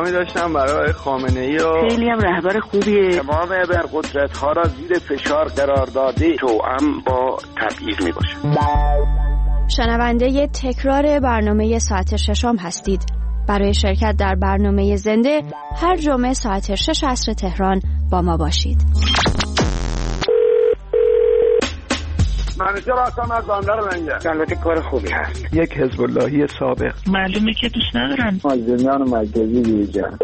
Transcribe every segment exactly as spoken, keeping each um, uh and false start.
احترامی داشتم برای خامنه‌ای و خیلی هم رهبر خوبیه. تمام ابرقدرت‌ها را زیر فشار قرار داده، توأم با تبعیض میباشه. شنونده تکرار برنامه ساعت ششم هستید. برای شرکت در برنامه زنده هر جمعه ساعت شش عصر تهران با ما باشید. منیجر هستم از بندر منگه. البته کار خوبی هست. یک حزب اللهی سابق. معلومه که دوست ندارن مازنیان مرکزی بیجن.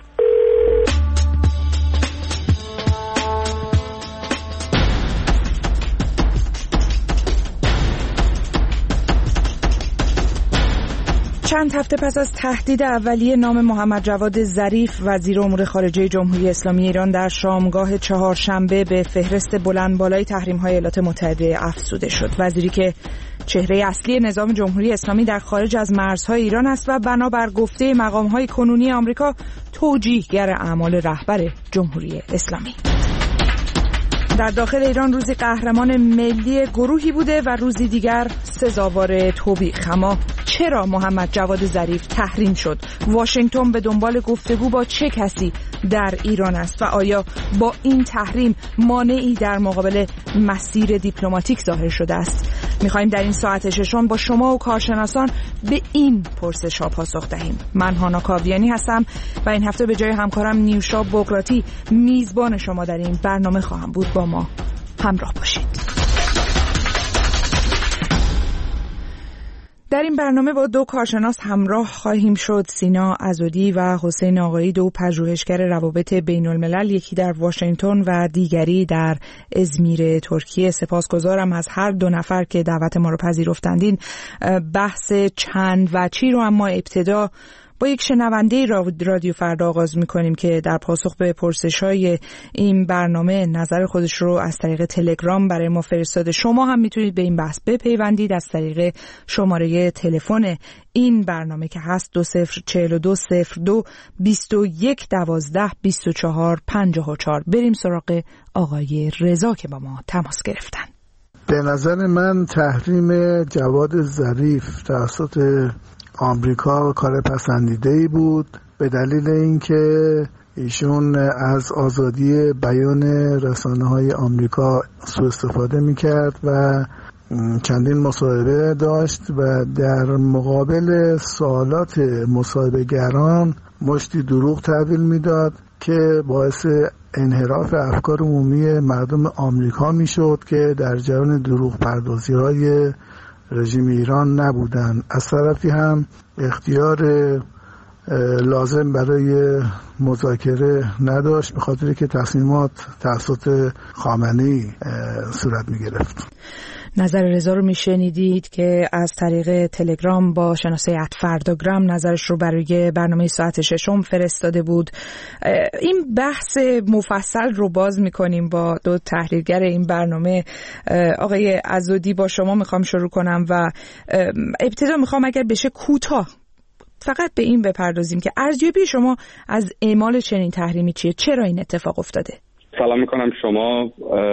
چند هفته پس از تهدید اولیه نام محمد جواد ظریف وزیر امور خارجه جمهوری اسلامی ایران در شامگاه چهارشنبه به فهرست بلند بالای تحریم‌های ایالات متحده افزوده شد. وزیری که چهره اصلی نظام جمهوری اسلامی در خارج از مرزهای ایران است و بنابر گفته مقام‌های کنونی آمریکا توجیهگر اعمال رهبر جمهوری اسلامی. در داخل ایران روزی قهرمان ملی گروهی بوده و روزی دیگر سزاوار توبیخ. اما چرا محمد جواد ظریف تحریم شد؟ واشنگتن به دنبال گفتگو با چه کسی در ایران است و آیا با این تحریم مانعی در مقابل مسیر دیپلماتیک ظاهر شده است؟ میخوایم در این ساعت ششم با شما و کارشناسان به این پرسش‌ها پاسخ دهیم. من هانا کاویانی هستم و این هفته به جای همکارم نیوشا بغراتی میزبان شما در این برنامه خواهم بود. با ما همراه باشید. در این برنامه با دو کارشناس همراه خواهیم شد، سینا عزودی و حسین آقایی، دو پژوهشگر روابط بین الملل، یکی در واشنگتن و دیگری در ازمیر ترکیه. سپاسگزارم از هر دو نفر که دعوت ما رو پذیرفتند. بحث چند وجهی رو اما ابتدا با یک شنونده رادیو فردا آغاز می‌کنیم که در پاسخ به پرسش‌های این برنامه نظر خودش رو از طریق تلگرام برای ما فرستاده. شما هم میتونید به این بحث بپیوندید از طریق شماره تلفن این برنامه که هست دو صفر چهل و دو صفر دو بیست و یک دوازده بیست و چهار پنجاه و چهار. بریم سراغ آقای رضا که با ما تماس گرفتن. به نظر من تحریم جواد ظریف توسط آمریکا کار پسندیده‌ای بود، به دلیل اینکه ایشون از آزادی بیان رسانه‌های آمریکا سوء استفاده می‌کرد و چندین مصاحبه داشت و در مقابل سوالات مصاحبه‌گران مشتی دروغ تحویل میداد که باعث انحراف افکار عمومی مردم آمریکا میشد که در جریان دروغ پردازی‌های رژیم ایران نبودن. از طرفی هم اختیار لازم برای مذاکره نداشت، به خاطر که تصمیمات توسط خامنه‌ای صورت می گرفت. نظر رضا رو میشنیدید که از طریق تلگرام با شناسه ات فرداگرام نظرش رو برای برنامه ساعت ششم فرستاده بود. این بحث مفصل رو باز میکنیم با دو تحلیلگر این برنامه. آقای عزودی، با شما میخوام شروع کنم و ابتدا میخوام اگر بشه کوتاه فقط به این بپردازیم که ارزیابی شما از اعمال چنین تحریمی چیه؟ چرا این اتفاق افتاده؟ سلام میکنم شما،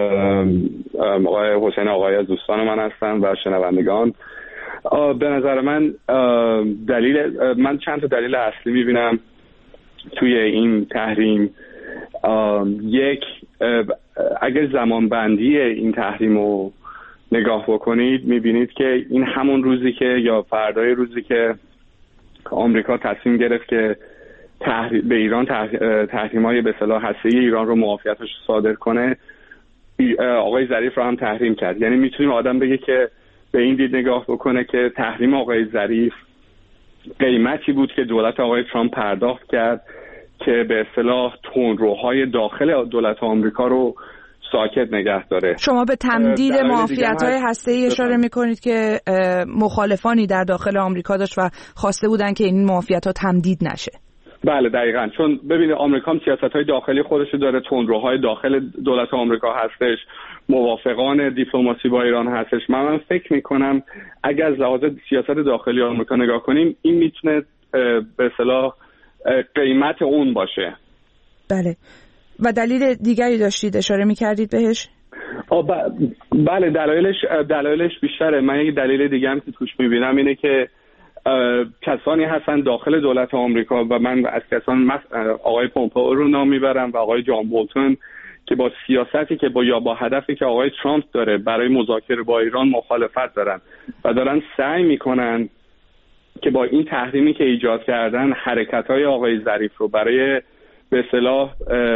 آقای حسین آقایی از دوستان من هستم و شنوندگان. به نظر من دلیل من چند تا دلیل اصلی میبینم توی این تحریم. یک، اگر زمان بندی این تحریم رو نگاه بکنید میبینید که این همون روزی که یا فردای روزی که آمریکا تصمیم گرفت که به ایران تحریم‌های به اصطلاح هسته‌ای ایران رو معافیتش صادر کنه، آقای ظریف رو هم تحریم کرد. یعنی میتونیم آدم بگه که به این دید نگاه بکنه که تحریم آقای ظریف قیمتی بود که دولت آقای ترامپ پرداخت کرد که به اصطلاح تندروهای داخل دولت آمریکا رو ساکت نگه داره. شما به تمدید معافیت‌های هسته‌ای اشاره می‌کنید که مخالفانی در داخل آمریکا داشت و خواسته بودن که این معافیت‌ها تمدید نشه. بله دقیقاً، چون ببینید آمریکا هم سیاست‌های داخلی خودش داره، تندروهای داخل دولت آمریکا هستش، موافقان دیپلماسی با ایران هستش. من, من فکر می‌کنم اگر از لحاظ سیاست داخلی آمریکا نگاه کنیم این میتونه به اصطلاح قیمت اون باشه. بله. و دلیل دیگری داشتید اشاره می‌کردید بهش؟ ب... بله دلایلش دلایلش بیشتره. من یک دلیل دیگه هم که توش می‌بینم اینه که کسانی هستن داخل دولت آمریکا و من از کسان آقای پومپئو رو نام میبرم و آقای جان بولتون که با سیاستی که با یا با هدفی که آقای ترامپ داره برای مذاکره با ایران مخالفت دارن و دارن سعی میکنن که با این تحریمی که ایجاد کردن حرکت‌های آقای ظریف رو برای به اصطلاح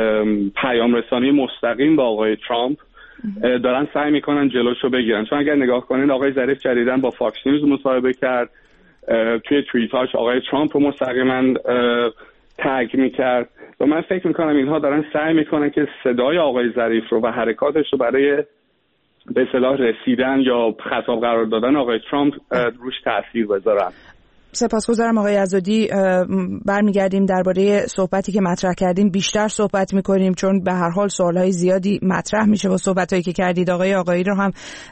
پیام رسانی مستقیم با آقای ترامپ دارن سعی میکنن جلوشو بگیرن. چون اگر نگاه کنین آقای ظریف جدیداً با فاکس نیوز مصاحبه کرد، توی توییتاش آقای ترامپ رو مستقیما تگ میکرد و من فکر میکنم اینها دارن سعی میکنن که صدای آقای ظریف رو و حرکاتش رو برای به اصطلاح رسیدن یا خطاب قرار دادن آقای ترامپ روش تاثیر بذارن. سپاسگزارم آقای عزادی. برمیگردیم درباره صحبتی که مطرح کردیم بیشتر صحبت میکنیم چون به هر حال سوالهای زیادی مطرح میشه با صحبتایی که کردید. آقای آقایی رو هم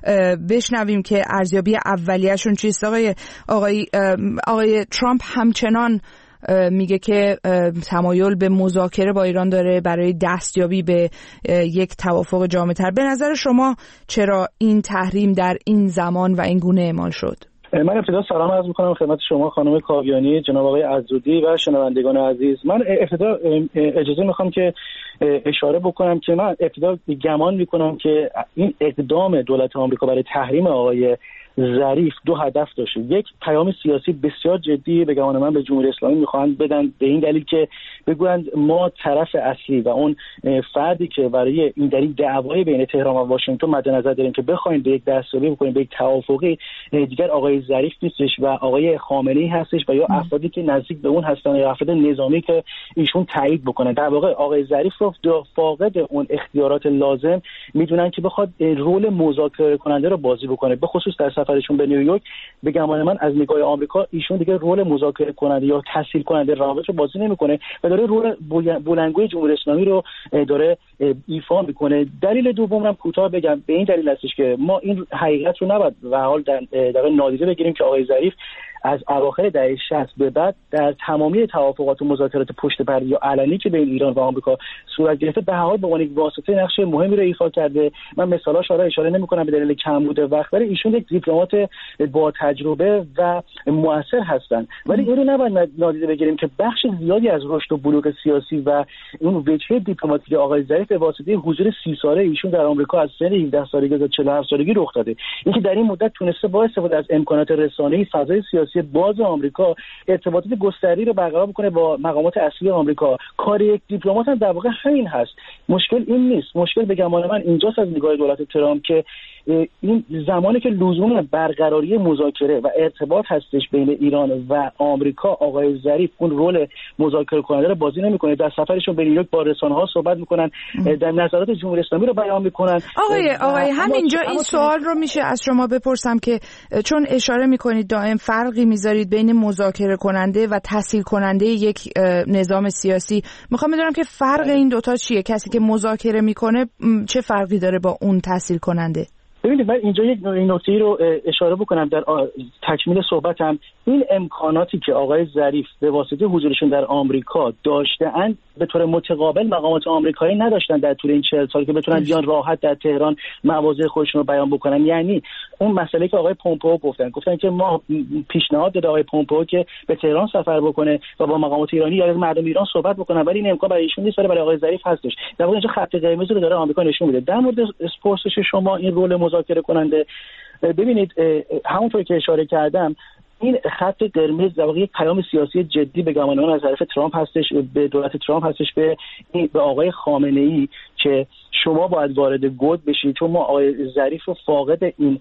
بشنویم که ارزیابی اولیه‌شون چیست. آقای آقای آقای ترامپ همچنان میگه که تمایل به مذاکره با ایران داره برای دستیابی به یک توافق جامع‌تر. به نظر شما چرا این تحریم در این زمان و این گونه اعمال شد؟ من ابتدا سلام عرض می‌کنم خدمت شما خانم کاویانی، جناب آقای عزودی و شنوندگان عزیز. من ابتدا اجازه می‌خوام که اشاره بکنم که من ابتدا گمان می‌کنم که این اقدام دولت آمریکا برای تحریم آقای ظریف دو هدف داشته. یک، پیام سیاسی بسیار جدی به گمان من به جمهوری اسلامی میخوان بدن به این دلیل که بگویند ما طرف اصلی و اون فردی که برای این دلیل دعوای بین تهران و واشنگتن مد نظر داریم که بخوایم به یک دستیابی بکنیم به یک توافقی دیگر آقای ظریف نیستش و آقای خامنه‌ای هستش و یا افرادی که نزدیک به اون هستن یا افراد نظامی که ایشون تایید بکنه. در واقع آقای ظریف رو فاقد اون اختیارات لازم میدونن که بخواد رول مذاکره کننده رو بازی بکنه. به خصوص در سفرشون به نیویورک به گمان من از نگاه آمریکا ایشون دیگه رول مذاکره کننده یا تسهیل کننده روابط رو بازی نمیکنه و داره رول بلندگوی جمهوری اسلامی رو داره ایفا میکنه. دلیل دوم هم کوتاه بگم به این دلیل هستش که ما این حقیقت رو نباید و حال در نادیده بگیریم که آقای ظریف از اواخر دهه شصت به بعد در تمامی توافقات و مذاکرات پشت پرده یا علنی که بین ایران و آمریکا صورت گرفته به هر حال به عنوان یک واسطه نقش مهمی رو ایفا کرده. من مثالاش را اشاره نمی‌کنم به دلیل کمبود وقت، ولی ایشون یک دیپلمات با تجربه و مؤثر هستند. ولی این رو نباید نادیده بگیریم که بخش زیادی از رشد و بلوغ سیاسی و اون وجهه دیپلماتیک آقای ظریف به واسطه حضور سی ساله ایشون در آمریکا از سن هفده سالگی تا چهل و هفت سالگی رخ داده. اینکه در این مدت تونسته با استفاده از امکانات رسانه‌ای فضای سیاسی باز آمریکا ارتباطات گسترده‌ای رو برقرار بکنه با مقامات اصلی آمریکا. کار یک دیپلمات هم در واقع همین هست. مشکل این نیست. مشکل به گمان من اینجاست از نگاه دولت ترامپ که این زمانی که لزوم برقراری مذاکره و ارتباط هستش بین ایران و آمریکا آقای ظریف اون رول مذاکره کننده رو بازی نمیکنه. در سفرشون به نیویورک با رسانه‌ها صحبت میکنن، در نظرات جمهوری اسلامی رو بیان میکنن. آقای آقای همینجا این سوال رو میشه از شما بپرسم که چون اشاره میکنید دائم فرقی میذارید بین مذاکره کننده و تسهیل کننده یک نظام سیاسی، میخوام بدونم که فرق این دوتا چیه؟ کسی که مذاکره میکنه چه فرقی داره با اون تسهیل کننده؟ ببینید من اینجا یک نکته رو اشاره بکنم در تکمیل صحبتم. این امکاناتی که آقای ظریف به واسطه حضورشون در آمریکا داشته‌اند به طور متقابل مقامات آمریکایی نداشتن در طول این چهل سال که بتونن بیان راحت در تهران مواضع خودشون رو بیان بکنن. یعنی اون مسئله که آقای پومپئو گفتن گفتن که ما پیشنهاد داده آقای پومپئو که به تهران سفر بکنه و با مقامات ایرانی یا مردم ایران صحبت بکنن، ولی این امکان برای ایشون نیست، برای آقای ظریف هستش. در واقع اینجا خط قرمز رو داره آمریکا نشون میده. در مورد پرسش شما این رول مذاکره کننده، ببینید همونطور که اشاره کردم این خط قرمز در واقع یک پیام سیاسی جدی به گمان من از طرف ترامپ هستش، به دولت ترامپ هستش، به به آقای خامنه‌ای که شما باید وارد گود بشید، چون ما آقای ظریف رو فاقد این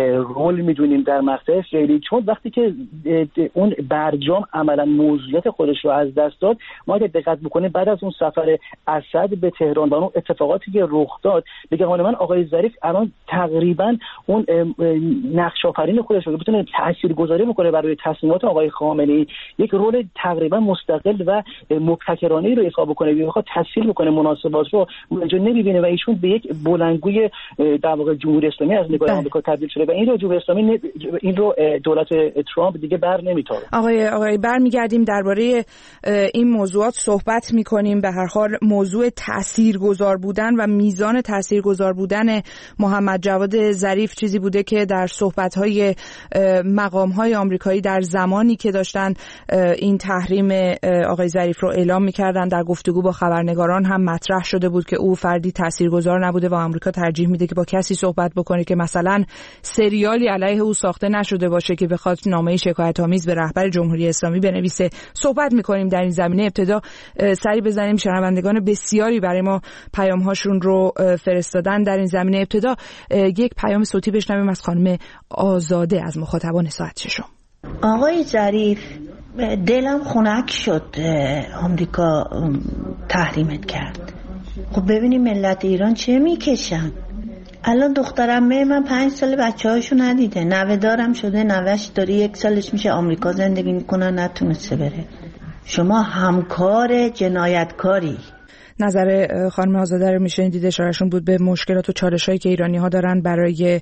رول میدونیم در مقطع فعلی، چون وقتی که اون برجام عملا موضوعیت خودش رو از دست داد. ما اگه دقت بکنیم بعد از اون سفر اسد به تهران و اون اتفاقاتی که رخ داد به گمان من آقای ظریف الان تقریبا اون نقش آفرین خودش رو بتونه تاثیرگذاری بکنه برای تصمیمات آقای خامنه‌ای، یک رول تقریبا مستقل و مبتکرانه‌ای رو ایفا بکنه، میخواد تسهیل بکنه مناسبات رو اونجا نمیبینه و ایشون به یک بلندگوی در واقع جمهوری اسلامی از نگاه آمریکا تبدیل شده و این رو جمهوری اسلامی این رو دولت ترامپ دیگه بر نمیتاره. آقای آقای برمیگردیم درباره این موضوعات صحبت میکنیم. به هر حال موضوع تاثیرگذار بودن و میزان تاثیرگذار بودن محمد جواد ظریف چیزی بوده که در صحبت‌های مقام‌های آمریکا آمریکایی در زمانی که داشتن این تحریم آقای ظریف رو اعلام می‌کردن در گفتگو با خبرنگاران هم مطرح شده بود که او فردی تاثیرگذار نبوده و آمریکا ترجیح میده که با کسی صحبت بکنه که مثلا سریالی علیه او ساخته نشده باشه که بخواد نامه شکایت‌آمیز به رهبر جمهوری اسلامی بنویسه. صحبت می‌کنیم در این زمینه. ابتدا سری بزنیم، شنوندگان بسیاری برای ما پیام‌هاشون رو فرستادن در این زمینه. ابتدا یک پیام صوتی بشنویم از خانم آزاده از مخاطبان ساعت ششم. آقای ظریف، دلم خنک شد آمریکا تحریمت کرد. خب ببینیم ملت ایران چه میکشن. الان دخترم من پنج سال بچه هاشو ندیده، نوه دارم شده، نوهش داره یک سالش میشه آمریکا زندگی میکنه، نتونسته بره. شما همکار جنایتکاری. نظر خانم آزاده رو میشنیدید، اشارهشون بود به مشکلات و چالش‌هایی که ایرانی‌ها دارن برای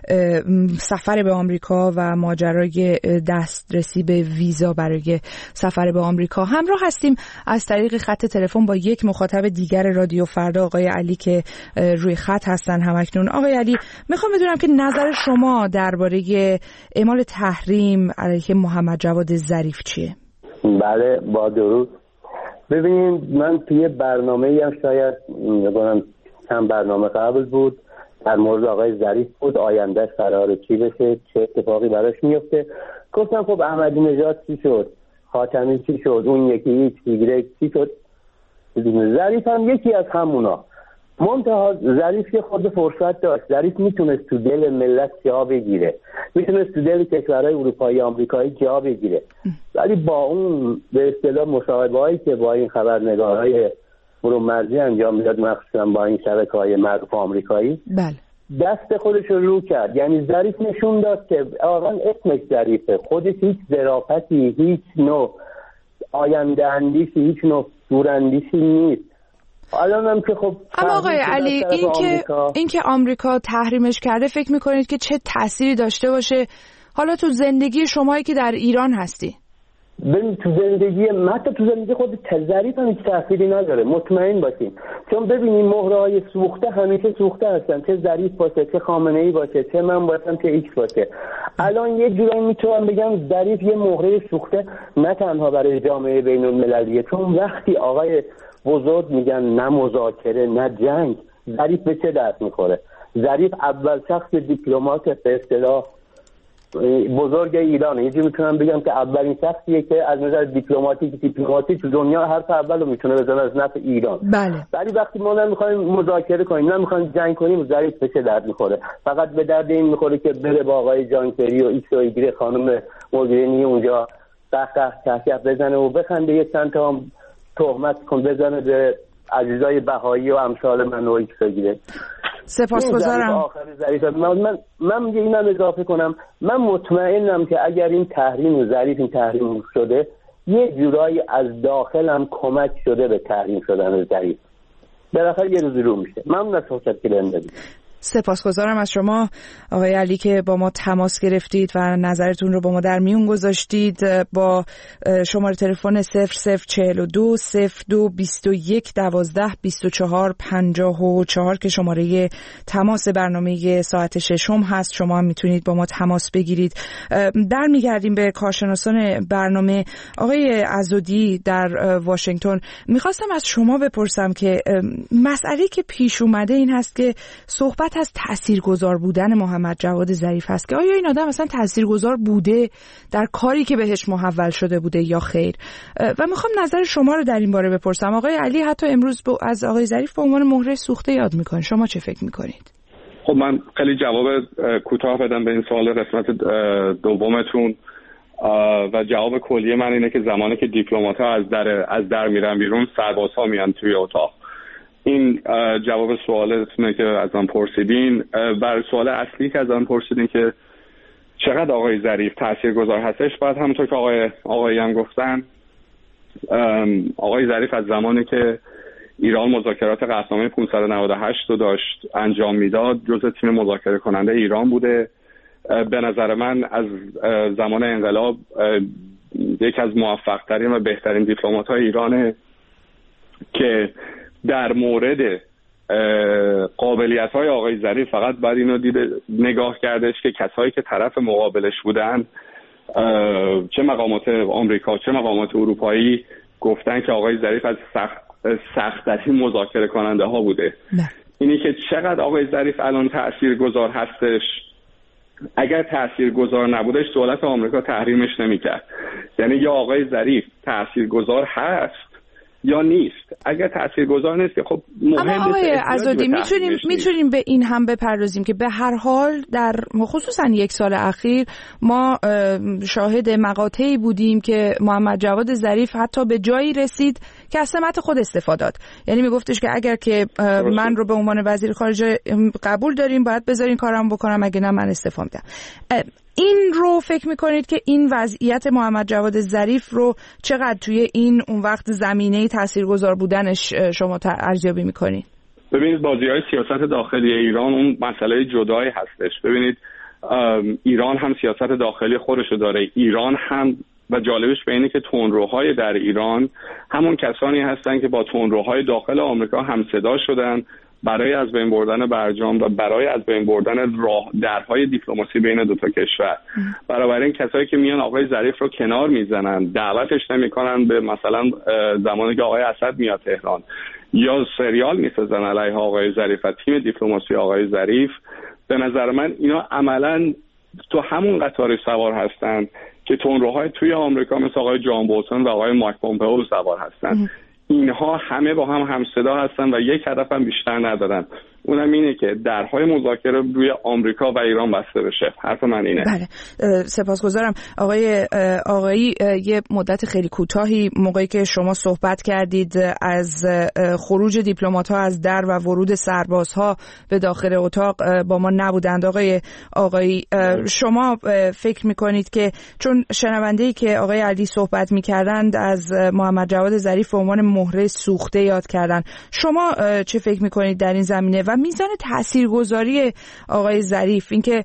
سفر به آمریکا و ماجرای دسترسی به ویزا برای سفر به آمریکا. همراه هستیم از طریق خط تلفن با یک مخاطب دیگر رادیو فردا، آقای علی که روی خط هستن همکنون. آقای علی، میخوام بدونم که نظر شما درباره اعمال تحریم علیه محمد جواد ظریف چیه؟ بله، با درود. ببینید، من توی برنامه‌ای هم شاید بگم چند برنامه قبل بود در مورد آقای ظریف بود، آیندهش قراره چی بشه، چه اتفاقی براش میفته. گفتم خب احمدی نژاد چی شد، خاتمی چی شد، اون یکی ایکس ایگرگ چی شد. ظریف هم یکی از همونا. منتها ظریف یه خود فرصت داشت. ظریف میتونست تو دل ملت جا بگیره، میتونست تو دل کشورهای اروپایی آمریکایی جا بگیره، ولی با اون به اصطلاح مصاحبه‌هایی که با این خبرنگارهای برون مرزی انجام میداد، مخصوصا با این شبکه‌های معروف آمریکایی، بله، دست خودش رو رو کرد. یعنی ظریف نشون داد که آقا اسمش ظریفه، خودش هیچ ظرافتی، هیچ نوع آینده اندیشی، هیچ نوع دوراندیشی نیست. الانم که خب اما آقای علی، این که این که آمریکا تحریمش کرده، فکر میکنید که چه تأثیری داشته باشه حالا تو زندگی شمایی که در ایران هستی؟ ببین، تو زندگی من، تو زندگی خود ظریف هم هیچ تأثیری نداره، مطمئن باشین. چون ببینید مهره‌های سوخته همیشه سوخته هستن، چه ظریف باشه، چه خامنه‌ای باشه، چه من باشم، چه ایکس باشه. الان یه جورایی میتونم بگم ظریف یه مهره سوخته نه تنها برای جامعه بین‌المللیه، چون وقتی آقای بزرگ میگن نه مذاکره نه جنگ، ظریف به چه درد میخوره؟ ظریف اول شخص دیپلمات به اصطلاح بزرگ ایرانه. یه جوری میتونم بگم که اولین شخصیه که از نظر دیپلماتیک دیپلماتیک تو دنیا حرف اولو میتونه بزنه از نفع ایران. بله. ولی وقتی ما نمیخوایم مذاکره کنیم، نمیخوایم جنگ کنیم، ظریف به چه درد میخوره؟ فقط به درد این میخوره که بره با آقای جان کری و ایکس و ایگرگ خانم موگرینی اونجا قهقه قهقه بزنه و بخنده، یه چند تا تهمت کن بزنه به عزیزای بهایی و امثال من و ایکس و ایگرگ. سپاسگزارم. من من من میگه اینم اضافه کنم، من مطمئنم که اگر این تحریم ظریف این تحریم شده، یه جورایی از داخلم کمک شده به تحریم شدن ظریف. بالاخره یه روزی رو میشه. ممنون از فرصتی که بهم دادید. سپاسگزارم از شما آقای علی که با ما تماس گرفتید و نظرتون رو با ما در میون گذاشتید. با شماره تلفن صفر صفر چهل و دو صفر دو بیست و یک دوازده بیست و چهار پنجاه و چهار که شماره تماس برنامه ساعت ششم هست، شما هم میتونید با ما تماس بگیرید. در میگردیم به کارشناسان برنامه. آقای عزودی در واشنگتن، میخواستم از شما بپرسم که مسئله که پیش اومده این هست که صحبت از تاثیرگذار بودن محمد جواد ظریف هست، که آیا این آدم اصلا تاثیرگذار بوده در کاری که بهش محول شده بوده یا خیر؟ و میخوام نظر شما رو در این باره بپرسم. آقای علی حتی امروز از آقای ظریف به عنوان مهره سوخته یاد میکنه، شما چه فکر میکنید؟ خب من خیلی جواب کوتاه بدم به این سوال قسمت دومتون و جواب کلی من اینه که زمانی که دیپلمات‌ها از در از در میرن بیرون، سربازها میان توی اتاق. این جواب سوالتونه که از من پرسیدین. بر سوال اصلی که از من پرسیدین که چقدر آقای ظریف تاثیرگذار هستش، بعد همونطور که آقای آقایی هم گفتن، آقای ظریف از زمانی که ایران مذاکرات قطعنامه پانصد و نود و هشت رو داشت انجام میداد، جزء تیم مذاکره کننده ایران بوده. به نظر من از زمان انقلاب یکی از موفق ترین و بهترین دیپلمات های ایرانه که در مورد قابلیت های آقای ظریف فقط باید اینو دیده نگاه کردش که کسایی که طرف مقابلش بودن چه مقامات آمریکا چه مقامات اروپایی گفتن که آقای ظریف از سخت سخت‌ترین مذاکره کننده ها بوده. نه. اینی که چقدر آقای ظریف الان تاثیرگذار هستش، اگر تاثیرگذار نبودش دولت آمریکا تحریمش نمی‌کرد. یعنی یا آقای ظریف تاثیرگذار هست یا نیست. اگر تاثیرگذار نیست که خب مهم نیست. اما آقای عزادی میتونیم میتونیم به این هم بپردازیم که به هر حال در خصوصا یک سال اخیر ما شاهد مقاطعی بودیم که محمد جواد ظریف حتی به جایی رسید که از سمت خود استفاده داد. یعنی میگفتش که اگر که من رو به عنوان وزیر خارجه قبول داریم باید بذارین کارم بکنم، اگه نه من استعفا میدم. این رو فکر میکنید که این وضعیت محمد جواد ظریف رو چقدر توی این اون وقت زمینه تاثیرگذار بودنش شما ارزیابی میکنید؟ ببینید بازی‌های سیاست داخلی ایران اون مسئله جدایی هستش. ببینید ایران هم سیاست داخلی خودشو داره. ایران هم و جالبش به اینه که تندروهای در ایران همون کسانی هستن که با تندروهای داخل آمریکا هم صدا شدن برای از بین بردن برجام و برای از بین بردن راه درهای دیپلماسی بین دو تا کشور. برای این کسایی که میان آقای ظریف رو کنار میزنن، دعوتش نمیکنن به مثلا زمانی که آقای اسد میاد تهران یا سریال میسازن علیه آقای ظریف و تیم دیپلماسی آقای ظریف، به نظر من اینا عملاً تو همون قطار سوار هستن که تندروهای توی آمریکا مثل آقای جان بولتون و آقای مایک پومپئو سوار هستن. اینها همه با هم همصدا هستن و یک هدف هم بیشتر ندارن، اونم اینه که درهای مذاکره روی آمریکا و ایران بسته بشه. حرف من اینه. بله، سپاسگزارم. آقای آقایی یه مدت خیلی کوتاهی موقعی که شما صحبت کردید از خروج دیپلمات‌ها از در و ورود سربازها به داخل اتاق با ما نبودند. آقای آقایی شما فکر میکنید که چون شنونده‌ای که آقای علی صحبت میکردند از محمد جواد ظریف به عنوان مهره سوخته یاد کردن، شما چه فکر میکنید در این زمینه و میزان تاثیرگذاری آقای ظریف، اینکه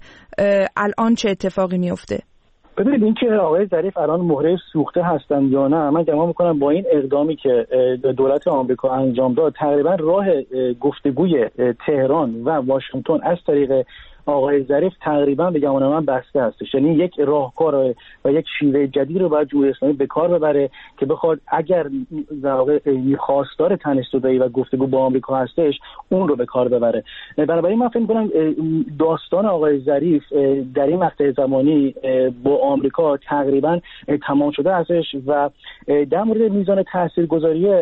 الان چه اتفاقی میفته؟ ببینید این که آقای ظریف الان مهره سوخته هستن یا نه، من گمان میکنم با این اقدامی که دولت آمریکا انجام داد تقریبا راه گفتگوی تهران و واشنگتن از طریق آقای ظریف تقریبا به گمان من بسته هستش. یعنی یک راهکار و یک شیوه جدید رو باید جمهوری اسلامی به کار ببره که بخواد اگر در واقع خواستار تنش‌زدایی و گفتگو با آمریکا هستش اون رو به کار ببره. بنابراین من فکر می‌کنم داستان آقای ظریف در این مقطع زمانی با آمریکا تقریبا تمام شده هستش و در مورد میزان تاثیرگذاری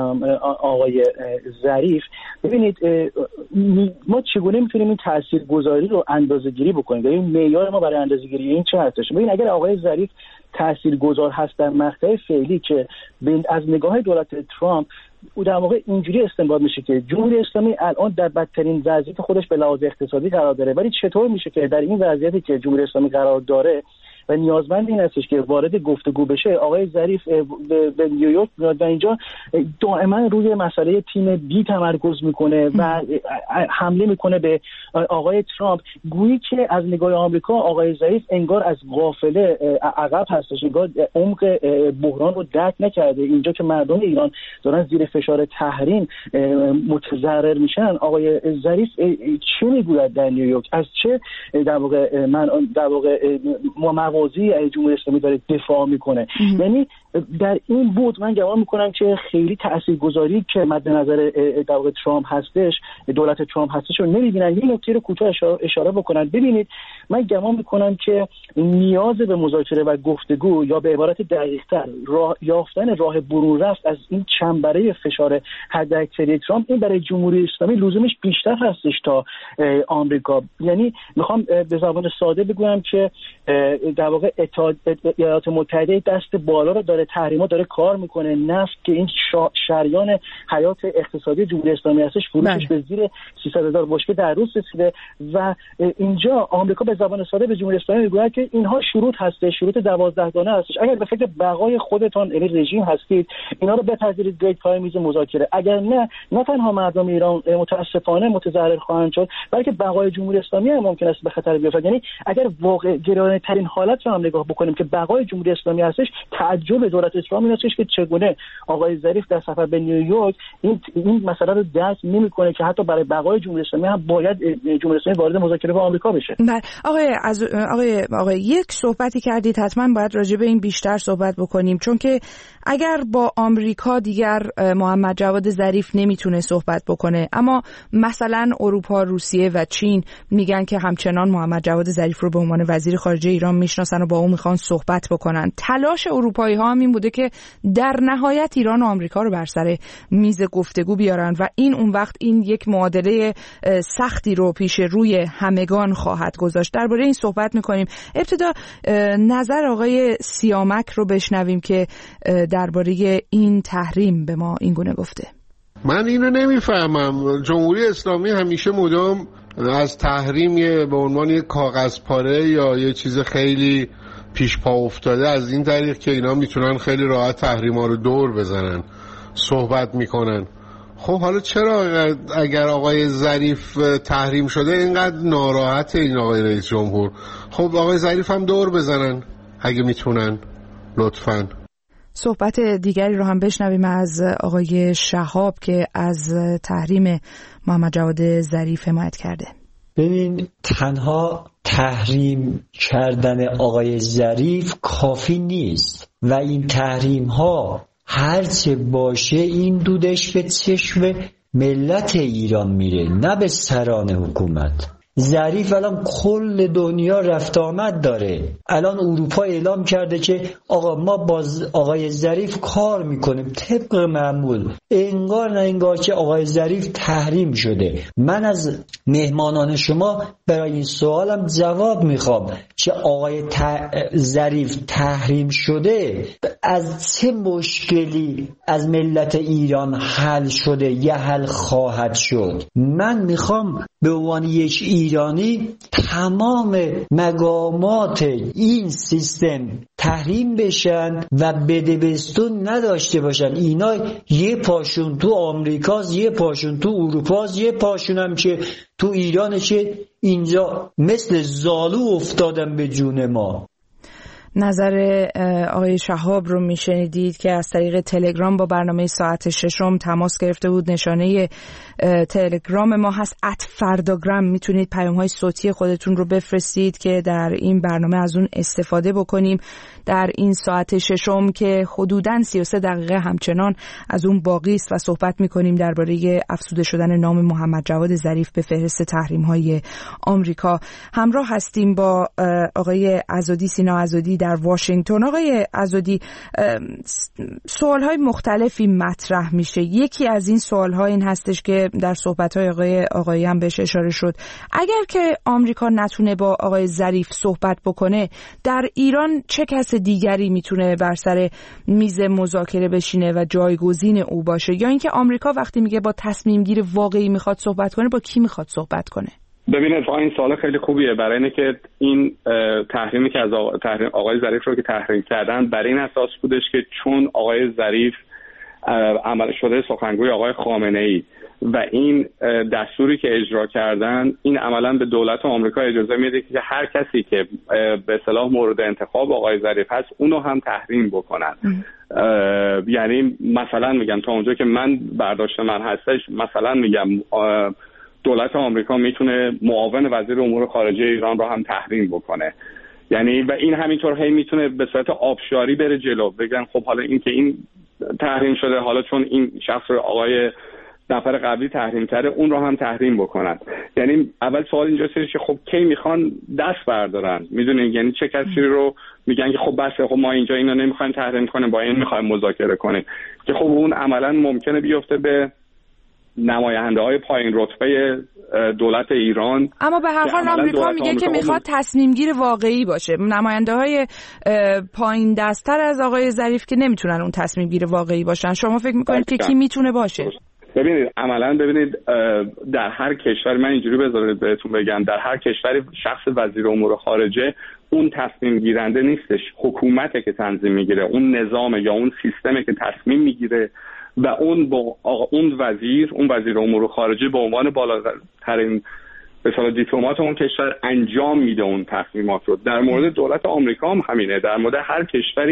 آقای ظریف ببینید ما چگونه میتونیم این تاثیرگذاری رو اندازه‌گیری بکنیم؟ ببین معیار ما برای اندازه‌گیری این چه هستش؟ ببین اگر آقای ظریف تاثیرگذار هست در مقطع فعلی که از نگاه دولت ترامپ او در واقع اینجوری استنباط میشه که جمهوری اسلامی الان در بدترین وضعیت خودش به لحاظ اقتصادی قرار داره، ولی چطور میشه که در این وضعیتی که جمهوری اسلامی قرار داره و نیازمند این هستش که وارد گفتگو بشه، آقای ظریف به نیویورک میاد و اینجا دائما روی مسئله تیم بی تمرکز میکنه و حمله میکنه به آقای ترامپ، گویی که از نگاه آمریکا آقای ظریف انگار از قافله عقب هستش، انگار عمق بحران رو درک نکرده. اینجا که مردم ایران دارن زیر فشار تحریم متضرر میشن، آقای ظریف چه میگوید در نیویورک؟ از چه در واقع من در واقع موازی جمهوری اسلامی داره دفاع میکنه؟ یعنی در این بود من گمان میکنم که خیلی تاثیرگذاری که مد نظر در واقع ترامپ هستش، دولت ترامپ هستش رو نمیبینن. یه نکته رو کوتاه اشاره بکنن. ببینید من گمان میکنم که نیاز به مذاکره و گفتگو یا به عبارت دقیق‌تر راه یافتن راه برون رفت از این چنبره فشار حداکثری ترامپ این برای جمهوری اسلامی لزومش بیشتر هستش تا آمریکا. یعنی میخوام به زبان ساده بگویم که در واقع ایالات متحده دست بالا رو داره، تحریما داره کار میکنه، نفت که این شریان حیات اقتصادی جمهوری اسلامی هستش فروشش به زیر سیصد هزار بشکه در روز رسیده و اینجا آمریکا به زبان ساده به جمهوری اسلامی میگه که اینها شروط هسته، شروط دوازده گانه هستش، اگر به فکر بقای خودتان یعنی رژیم هستید اینا رو بپذیرید بیایید پای میز مذاکره، اگر نه نه تنها مردم ایران متاسفانه متضرر خواهند شد بلکه بقای جمهوری اسلامی هم ممکن است به خطر بیفتد. یعنی اگر واقع گرانه ترین حالت رو هم نگاه بکنیم که بقای جمهوری اسلامی هستش، تعجب دولت اسلامی هستش که چگونه آقای ظریف در سفر به نیویورک این این مسئله رو درک نمی‌کنه که حتی برای بقای جمهوری اسلامی هم باید جمهوری اسلامی وارد مذاکره با آمریکا بشه. بله آقای از آقای آقای یک صحبتی کردید، حتما باید راجع به این بیشتر صحبت بکنیم، چون که اگر با آمریکا دیگر محمد جواد ظریف نمیتونه صحبت بکنه، اما مثلا اروپا، روسیه و چین میگن که همچنان محمد جواد ظریف رو به عنوان وزیر خارجه ایران میشناسن و با اون میخوان صحبت بکنن. تلاش اروپایی ها هم این بوده که در نهایت ایران و آمریکا رو بر سر میز گفتگو بیارن و این اون وقت این یک معادله سختی رو پیش روی همگان خواهد گذاشت. درباره این صحبت میکنیم. ابتدا نظر آقای سیامک رو بشنویم که درباره این تحریم به ما این گونه گفته. من اینو نمیفهمم. جمهوری اسلامی همیشه مدام از تحریم به عنوان یک کاغذ پاره یا یه چیز خیلی پیش پا افتاده از این طریق که اینا میتونن خیلی راحت تحریما رو دور بزنن صحبت میکنن. خب حالا چرا اگر آقای ظریف تحریم شده اینقدر ناراحت این آقای رئیس جمهور؟ خب آقای ظریف هم دور بزنن اگه میتونن لطفاً. صحبت دیگری رو هم بشنویم از آقای شهاب که از تحریم محمد جواد ظریف حمایت کرده. ببین تنها تحریم کردن آقای ظریف کافی نیست و این تحریم ها هرچه باشه این دودش به چشم ملت ایران میره، نه به سران حکومت. ظریف الان کل دنیا رفت آمد داره. الان اروپا اعلام کرده که آقا ما با آقای ظریف کار میکنیم طبق معمول. انگار نه انگار که آقای ظریف تحریم شده. من از مهمانان شما برای این سوالم جواب میخوام که آقای ظریف تحریم شده از چه مشکلی از ملت ایران حل شده یا حل خواهد شد. من میخوام به عنوان یک ایرانی تمام مقامات این سیستم تحریم بشن و بدبستون نداشته باشن. اینا یه پاشون تو آمریکاست، یه پاشون تو اروپاست، یه پاشون هم که تو ایرانه که اینجا مثل زالو افتادن به جون ما. نظر آقای شهاب رو میشنیدید که از طریق تلگرام با برنامه ساعت ششم تماس گرفته بود. نشانه تلگرام ما هست ات فرداگرام. میتونید پیام‌های صوتی خودتون رو بفرستید که در این برنامه از اون استفاده بکنیم در این ساعت ششم که حدوداً سی و سه دقیقه همچنان از اون باقی است و صحبت میکنیم درباره افزوده شدن نام محمد جواد ظریف به فهرست تحریم‌های آمریکا. همراه هستیم با آقای عزادی، سینا عزادی در واشنگتن. آقای عزادی، سوال‌های مختلفی مطرح میشه. یکی از این سوال‌ها این هستش که در صحبت‌های آقای آقایی هم بهش اشاره شد. اگر که آمریکا نتونه با آقای ظریف صحبت بکنه، در ایران چه کس دیگری میتونه بر سر میز مذاکره بشینه و جایگزین او باشه؟ یا اینکه آمریکا وقتی میگه با تصمیم گیر واقعی میخواد صحبت کنه، با کی میخواد صحبت کنه؟ ببینید این سوال خیلی خوبیه، برای اینه که این تحریمی که از آقا، تحریم آقای ظریف رو که تحریم کردن بر این اساس بودش که چون آقای ظریف عمل شده سخنگوی آقای خامنه‌ای و این دستوری که اجرا کردن این عملا به دولت آمریکا اجازه میده که هر کسی که به اصطلاح مورد انتخاب آقای ظریف هست اونو هم تحریم بکنن. یعنی مثلا میگم تا اونجا که من برداشت من هستش، مثلا میگم دولت آمریکا میتونه معاون وزیر امور خارجه ایران رو هم تحریم بکنه. یعنی و این همینطور هی میتونه به صورت آبشاری بره جلو، بگن خب حالا این که این تحریم شده، حالا چون این شخص رو آقای نفر قبلی تحریم کرده اون رو هم تحریم بکنن. یعنی اول سوال اینجاست که خب کی میخوان دست بردارن؟ میدونین یعنی چه کسی رو میگن که خب بس، خب ما اینجا اینو نمیخوایم تحریم کنیم، با این میخوایم مذاکره کنیم، که خب اون عملا ممکنه بیفته به نماینده های پایین رتبه دولت ایران. اما به هر حال آمریکا میگه که میخواد تصمیم گیر واقعی باشه. نماینده های پایین دستتر از آقای ظریف که نمیتونن اون تصمیم گیر واقعی باشن. شما فکر میکنید که کی میتونه باشه؟ ببینید عملا ببینید در هر کشور، من اینجوری بذارید بهتون بگم، در هر کشوری شخص وزیر امور خارجه اون تصمیم گیرنده نیستش، حکومته که تنظیم میگیره، اون نظام یا اون سیستمه که تصمیم میگیره و اون با اون وزیر اون وزیر امور خارجه به عنوان بالاترین به اصطلاح دیپلمات اون کشور انجام میده اون تصمیمات رو. در مورد دولت آمریکا هم همینه، در مورد هر کشوری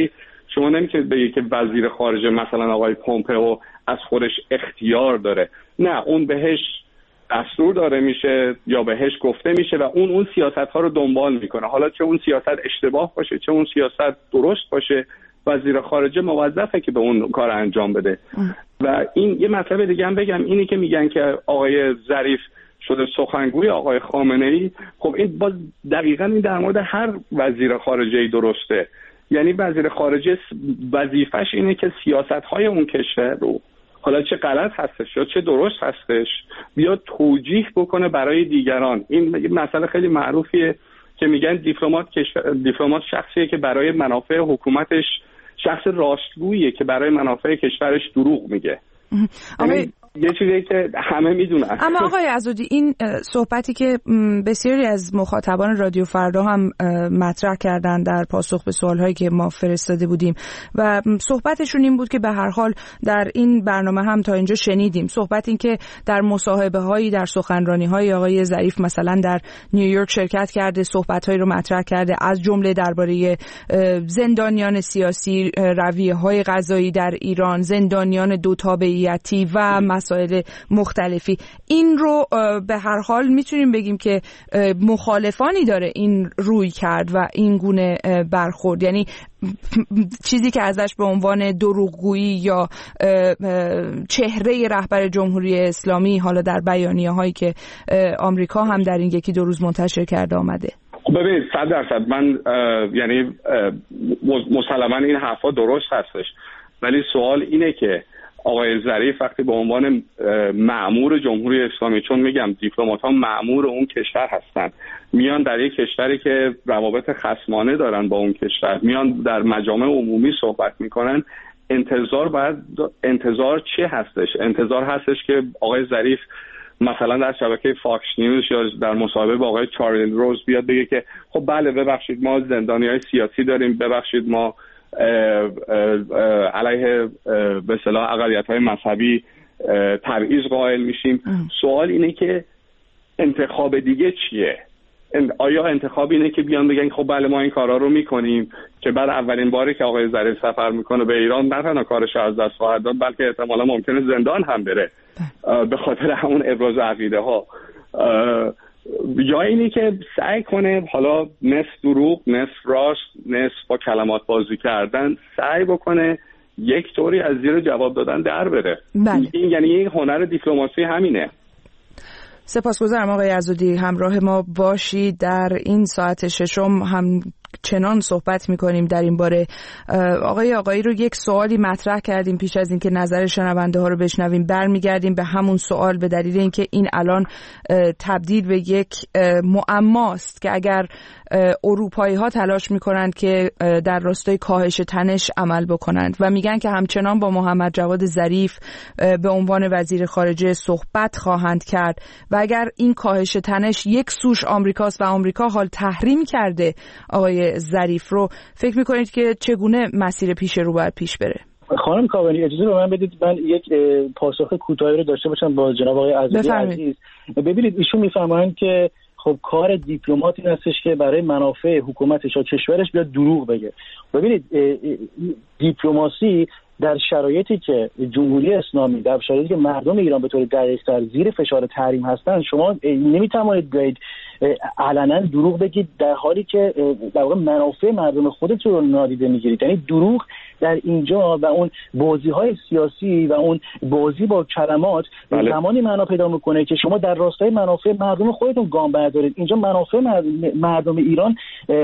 شما نمیتونید بگید که وزیر خارجه مثلا آقای پومپئو از خودش اختیار داره. نه، اون بهش دستور داره میشه یا بهش گفته میشه و اون اون سیاست ها رو دنبال میکنه. حالا چه اون سیاست اشتباه باشه چه اون سیاست درست باشه، وزیر خارجه موظفه که به اون کار انجام بده. و این یه مطلب دیگه هم بگم، اینی که میگن که آقای ظریف شده سخنگوی آقای خامنه ای، خب این باز دقیقاً این در مورد هر وزیر خارجه درسته. یعنی وزیر خارجه وظیفش اینه که سیاست‌های اون کشور رو، حالا چه غلط هستش یا چه درست هستش، بیا توجیه بکنه برای دیگران. این مسئله خیلی معروفیه که میگن دیپلمات دیپلمات شخصیه که برای منافع حکومتش، شخص راستگوییه که برای منافع کشورش دروغ میگه. یعنی یه چیزی که همه میدونن. اما آقای عضدی، این صحبتی که بسیاری از مخاطبان رادیو فردا هم مطرح کردن در پاسخ به سوالهایی که ما فرستاده بودیم و صحبتشون این بود که به هر حال در این برنامه هم تا اینجا شنیدیم صحبت این که در مصاحبه هایی، در سخنرانی های آقای ظریف مثلا در نیویورک شرکت کرده، صحبت هایی رو مطرح کرده، از جمله درباره زندانیان سیاسی، رویه های قضایی در ایران، زندانیان دو تابعیتی و مسائل مختلفی. این رو به هر حال میتونیم بگیم که مخالفانی داره این روی کرد و این گونه برخورد، یعنی چیزی که ازش به عنوان دروغگویی یا چهره رهبر جمهوری اسلامی حالا در بیانیه هایی که آمریکا هم در این یکی دو روز منتشر کرده آمده. ببینید صد درصد من یعنی مسلما این حرفا درست هستش، ولی سوال اینه که آقای ظریف وقتی به عنوان مأمور جمهوری اسلامی، چون میگم دیپلمات‌ها مأمور اون کشور هستن، میان در یک کشوری که روابط خصمانه دارن با اون کشور، میان در مجامع عمومی صحبت میکنن، انتظار باید انتظار چی هستش؟ انتظار هستش که آقای ظریف مثلا در شبکه فاکس نیوز یا در مصاحبه با آقای چارلی روز بیاد بگه که خب بله ببخشید ما زندانیای سیاسی داریم، ببخشید ما علیه به اصطلاح اقلیت‌های مذهبی تبعیض قائل میشیم. سوال اینه که انتخاب دیگه چیه؟ آیا انتخاب اینه که بیان بگن خب بله ما این کارا رو میکنیم، که بعد اولین باری که آقای ظریف سفر میکنه به ایران نه تنها کارش از دست خواهد داد بلکه احتمالا ممکنه زندان هم بره به خاطر همون ابراز عقیده ها، یا اینی که سعی کنه حالا نصف دروغ نصف راست نصف با کلمات بازی کردن سعی بکنه یک طوری از زیر جواب دادن در بره. بله. این یعنی این هنر دیپلماسی همینه. سپاسگزارم آقای عضدی، همراه ما باشید. در این ساعت ششم هم چنان صحبت می‌کنیم در این باره. آقای آقایی رو یک سوالی مطرح کردیم پیش از اینکه نظر شنونده ها رو بشنویم، برمیگردیم به همون سوال به دلیل اینکه این الان تبدیل به یک معماست که اگر اروپایی ها تلاش می‌کنند که در راستای کاهش تنش عمل بکنند و میگن که همچنان با محمد جواد ظریف به عنوان وزیر خارجه صحبت خواهند کرد و اگر این کاهش تنش یک سوش آمریکاست و آمریکا حال تحریم کرده آقای ظریف رو، فکر میکنید که چگونه مسیر پیش رو باید پیش بره؟ خانم کاوانی اجازه به من بدید من یک پاسخ کوتاهی رو داشته باشم با جناب آقای عزیزی عزیز. ببینید ایشون میفرمایند که خب کار دیپلمات این هستش که برای منافع حکومتش و کشورش بیاد دروغ بگه. ببینید دیپلماسی در شرایطی که جمهوری اسلامی، در شرایطی که مردم ایران به طور دقیق‌تر زیر فشار تحریم هستن، شما نمیتوانید بیاید علنا دروغ بگید در حالی که در واقع منافع مردم خودتون رو نادیده میگیرید. یعنی دروغ در اینجا و اون بازی‌های سیاسی و اون بازی با کلمات بله. زمانی معنا پیدا میکنه که شما در راستای منافع مردم خودتون گام بردارید. اینجا منافع مردم ایران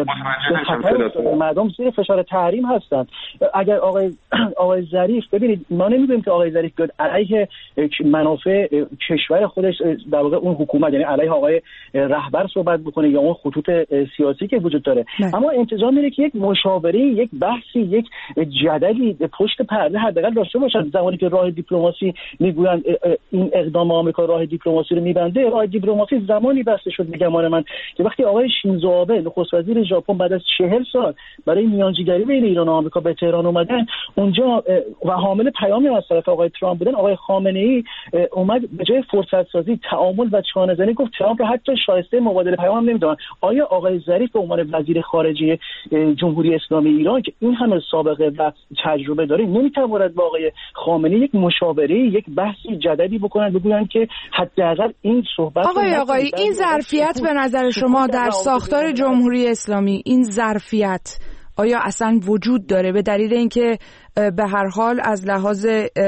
مردم زیر فشار تحریم هستند. اگر آقای آقای ظریف، ببینید ما نمی‌دونیم که آقای ظریف بیاد علیه منافع کشور خودش در واقع اون حکومت، یعنی علیه آقای رهبر صحبت بکنه یا اون خطوط سیاسی که وجود داره نه. اما انتظار میره که یک مشاوره، یک بحثی، یک جدلی پشت پرده حداقل داشته باشن. زمانی که راه دیپلماسی میگویند این اقدام آمریکا راه دیپلماسی رو میبنده، راه دیپلماسی زمانی بسته شد میگمان من که وقتی آقای شینزو آبه نخست وزیر ژاپن بعد از چهل سال برای میانجیگری بین ایران و آمریکا به تهران اومدن، اونجا و حامل پیامی از طرف آقای ترامپ بودن، آقای خامنه‌ای اومد به جای فرصت سازی، تعامل و چانه‌زنی گفت ترامپ رو حتی شایسته مبادله پیام هم نمیدونن. آیا آقای ظریف به عنوان وزیر خارجه جمهوری اسلامی ایران که این همه سابقه و و تجربه داره نمیتواند با آقای خامنه‌ای یک مشاوره، یک بحثی جدلی بکنن، بگویند که حداقل این صحبت آقای آقای این ظرفیت به نظر شما در ساختار جمهوری اسلامی این ظرفیت آیا اصلا وجود داره؟ به دلیل اینکه به هر حال از لحاظ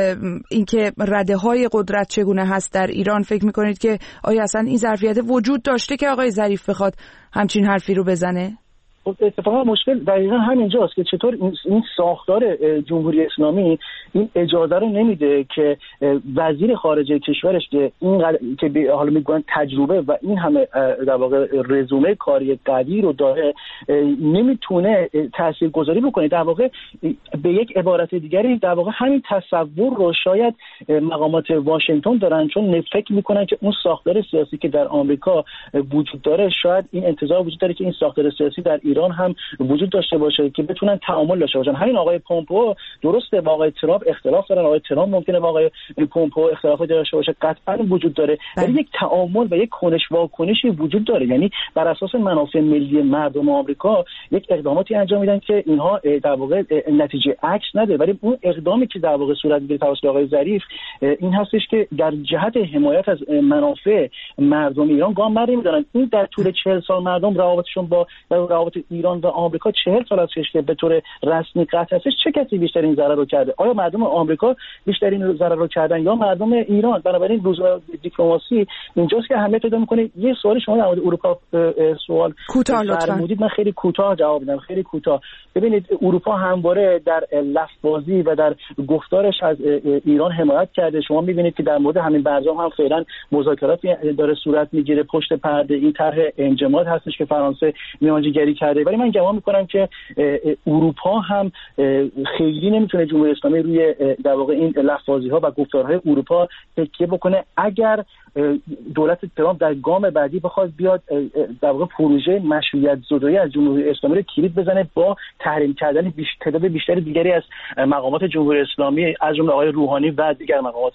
اینکه رده‌های قدرت چگونه هست در ایران فکر می‌کنید که آیا اصلا این ظرفیت وجود داشته که آقای ظریف بخواد همچین حرفی رو بزنه؟ اتفاقا مشکل دقیقا همینجاست که چطور این ساختار جمهوری اسلامی این اجازه رو نمیده که وزیر خارجه کشورش که این که حالا میگن تجربه و این همه در واقع رزومه کاری قوی رو داره نمیتونه تاثیرگذاری بکنه. در واقع به یک عبارت دیگری در واقع همین تصور رو شاید مقامات واشنگتن دارن، چون فکر میکنن که اون ساختار سیاسی که در آمریکا وجود داره شاید این انتظار وجود داره که این ساختار سیاسی در ایران هم وجود داشته باشه که بتونن تعامل داشته باشن. همین آقای پومپئو درسته با آقای ترامپ اختلاف دارن، آقای ترامپ ممکنه با آقای پومپئو اختلافات داشته باشه، قطعا وجود داره، ولی یک تعامل و یک کنش واکنشی وجود داره. یعنی بر اساس منافع ملی مردم آمریکا یک اقداماتی انجام میدن که اینها در واقع نتیجه عکس نده، ولی اون اقدامی که در واقع صورت میگیره توسط آقای ظریف این هستش که در جهت حمایت از منافع مردم ایران گام برمی‌دارن. این در طول چهل سال مردم روابطشون با روابط ایران و آمریکا چهل سال است که به طور رسمی قطع هستش. چه کسی بیشتر این ضرر رو کرده؟ آیا مردم آمریکا بیشتر این ضرر رو کردن یا مردم ایران؟ بنابراین روزنامه دیپلماسی اینجاست که اهمیت پیدا می‌کنه. یه سوالی شما در مورد اروپا سوال فرمودید، من خیلی کوتاه جواب میدم، خیلی کوتاه. ببینید اروپا همواره در لفظ‌بازی و در گفتارش از ایران حمایت کرده. شما می‌بینید که در مورد همین برجام هم فعلا مذاکراتی داره صورت می‌گیره پشت پرده. این طرح انجماد هستش که فرانسه میانجیگری کرده، ولی من گمان میکنم که اروپا هم خیلی نمیتونه جمهوری اسلامی روی در واقع این لفظ‌بازی ها و گفتارهای اروپا تکیه بکنه. اگر دولت ترامپ در گام بعدی بخواد بیاد در واقع پروژه مشروعیت زدایی از جمهوری اسلامی رو کلید بزنه با تحریم کردن بیش... تعداد بیشتری دیگری از مقامات جمهوری اسلامی از جمله آقای روحانی و دیگر مقامات.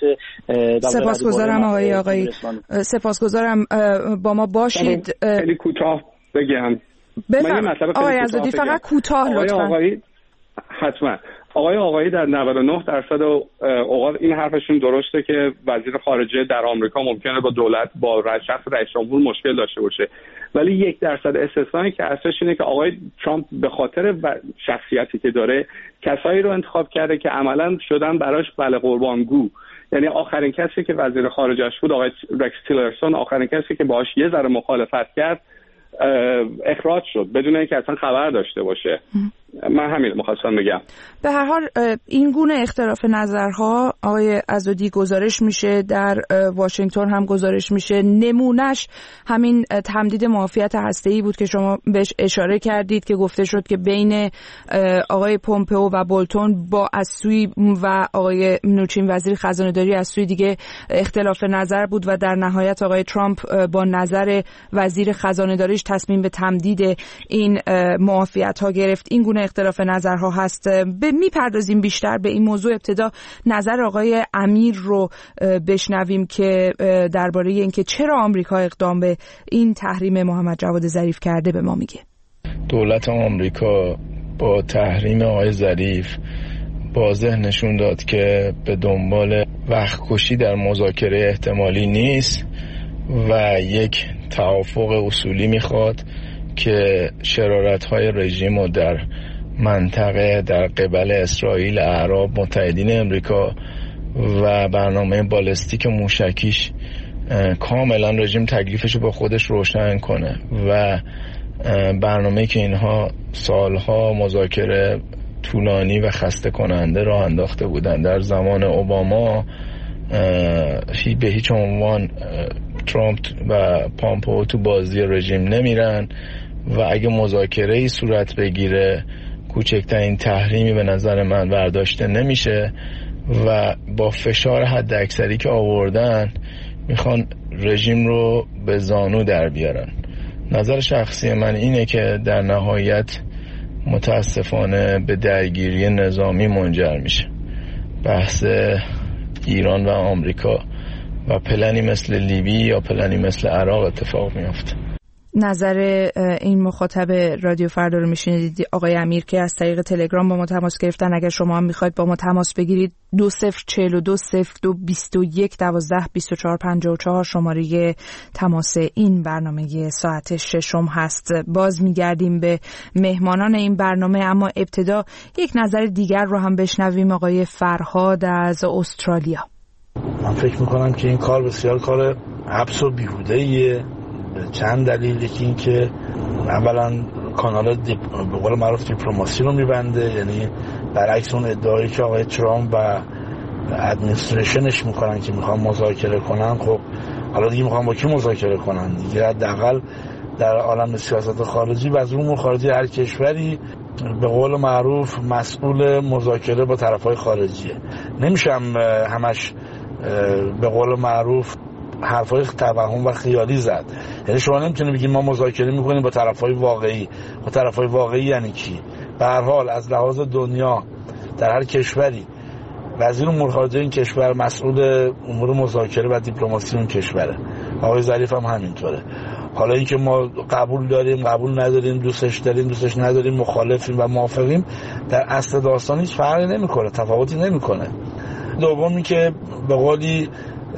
سپاسگزارم آقای آقای سپاسگزارم با ما باشید. خیلی کوتاه بگم. بفرم آقای عزادی فقط کوتاه لطفا. آقای حتما آقای آقایی در نود و نه درصد اوقات این حرفشون درسته که وزیر خارجه در آمریکا ممکنه با دولت با شخص رئیس جمهور مشکل داشته باشه، ولی یک درصد استثنایی که اصلش اینه که آقای ترامپ به خاطر شخصیتی که داره کسایی رو انتخاب کرده که عملاً شدن براش بله قربانگو. یعنی آخرین کسی که وزیر خارجه‌اش بود آقای رکس تیلرسون، آخرین کسی که باهاش یه ذره مخالفت کرد اخراج شد بدون اینکه اصلا خبر داشته باشه. من همین می‌خواستم بگم. به هر حال این گونه اختلاف نظرها آقای عزادی گزارش میشه، در واشنگتن هم گزارش میشه. نمونهش همین تمدید معافیت هسته‌ای بود که شما بهش اشاره کردید که گفته شد که بین آقای پومپئو و بولتون با از سوی و آقای منوچین وزیر خزانه‌داری از سوی دیگه اختلاف نظر بود و در نهایت آقای ترامپ با نظر وزیر خزانه‌داریش تصمیم به تمدید این معافیت‌ها گرفت. این گونه اختلاف نظرها هست. به میپردازیم بیشتر به این موضوع. ابتدا نظر آقای امیر رو بشنویم که درباره اینکه چرا آمریکا اقدام به این تحریم محمد جواد ظریف کرده به ما میگه. دولت آمریکا با تحریم آقای ظریف واضح نشون داد که به دنبال وقت کشی در مذاکره احتمالی نیست و یک توافق اصولی میخواد که شرارت‌های رژیم رو در منطقه در قبل اسرائیل، اعراب، متحدین امریکا و برنامه بالستیک موشکیش کاملا رژیم تکلیفش رو با خودش روشن کنه و برنامه‌ای که اینها سالها مذاکره طولانی و خسته کننده راه انداخته بودن. در زمان اوباما به هیچ عنوان ترامپ و پومپئو تو بازی رژیم نمیرن و اگه مذاکره‌ای صورت بگیره کوچکترین تحریمی به نظر من برداشته نمیشه و با فشار حد اکثری که آوردن میخوان رژیم رو به زانو در بیارن. نظر شخصی من اینه که در نهایت متاسفانه به درگیری نظامی منجر میشه. بحث ایران و آمریکا و پلنی مثل لیبی یا پلنی مثل عراق اتفاق میفته. نظر این مخاطب رادیو فردا رو میشنیدید، آقای امیر، که از طریق تلگرام با ما تماس گرفتن. اگر شما هم میخواید با ما تماس بگیرید دو صفر چهل و دو صفر دو بیست و یک دوازده بیست و چهار پنجاه و چهار شماره تماس این برنامه ساعت ششم هست. باز میگردیم به مهمانان این برنامه، اما ابتدا یک نظر دیگر رو هم بشنویم. آقای فرهاد از استرالیا. من فکر میکنم که این کار بسیار کار حبس و بیهوده‌ایه. چند دلیل. یکی این که اولا کانال دیپ... به قول معروف دیپلماسی رو میبنده، یعنی برعکس اون ادعایی که آقای ترامپ و ادمنستریشنش میکنن که میخوان مذاکره کنن. خب حالا دیگه میخوان با کی مذاکره کنن دیگه؟ حداقل در عالم سیاست خارجی و از اون خارجی هر کشوری به قول معروف مسئول مذاکره با طرفهای خارجیه. نمیشم همش به قول معروف حرفای توهم و خیالی زد. یعنی شما نمیتونید بگید ما مذاکره میکنیم با طرفهای واقعی. با طرفهای واقعی یعنی کی؟ به هر حال از لحاظ دنیا در هر کشوری وزیر امور خارجه این کشور مسئول امور مذاکره و دیپلماسی اون کشوره. آقای ظریف هم همینطوره. حالا اینکه ما قبول داریم قبول نداریم، دوستش داریم دوستش نداریم، مخالفیم و موافقیم، در اصل داستان هیچ فرقی نمیکنه، تفاوتی نمیکنه. دومی که به قولی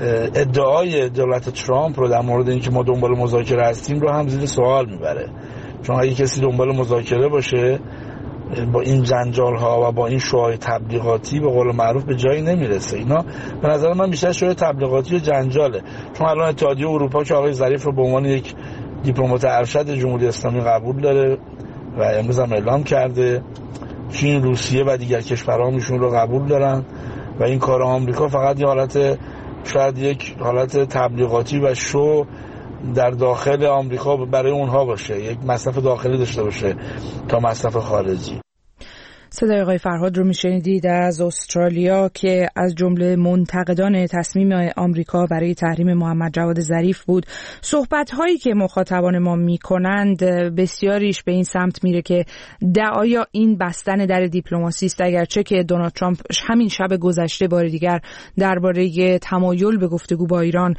ادعای دولت ترامپ رو در مورد اینکه ما دنبال مذاکره هستیم رو هم زیر سوال میبره. چون اگه کسی دنبال مذاکره باشه با این جنجال ها و با این شعار تبلیغاتی به قول معروف به جایی نمیرسه. اینا به نظر من بیشتر شعار تبلیغاتی و جنجاله. چون الان اتحادیه اروپا که آقای ظریف رو به عنوان یک دیپلمات ارشد جمهوری اسلامی قبول داره و امروز هم اعلام کرده، چین، روسیه و دیگر کشورها میشون رو قبول دارن و این کار آمریکا فقط یه حالت شاید یک حالت تبلیغاتی و شو در داخل آمریکا برای اونها باشه، یک مصرف داخلی داشته باشه تا مصرف خارجی. صدای آقای فرهاد رو میشنیدید از استرالیا که از جمله منتقدان تصمیم آمریکا برای تحریم محمد جواد ظریف بود. صحبت‌هایی که مخاطبان ما میکنند بسیاریش به این سمت میره که دعایا این بستن در دیپلماسی است، اگرچه که دونالد ترامپ همین شب گذشته بار دیگر درباره تمایل به گفتگو با ایران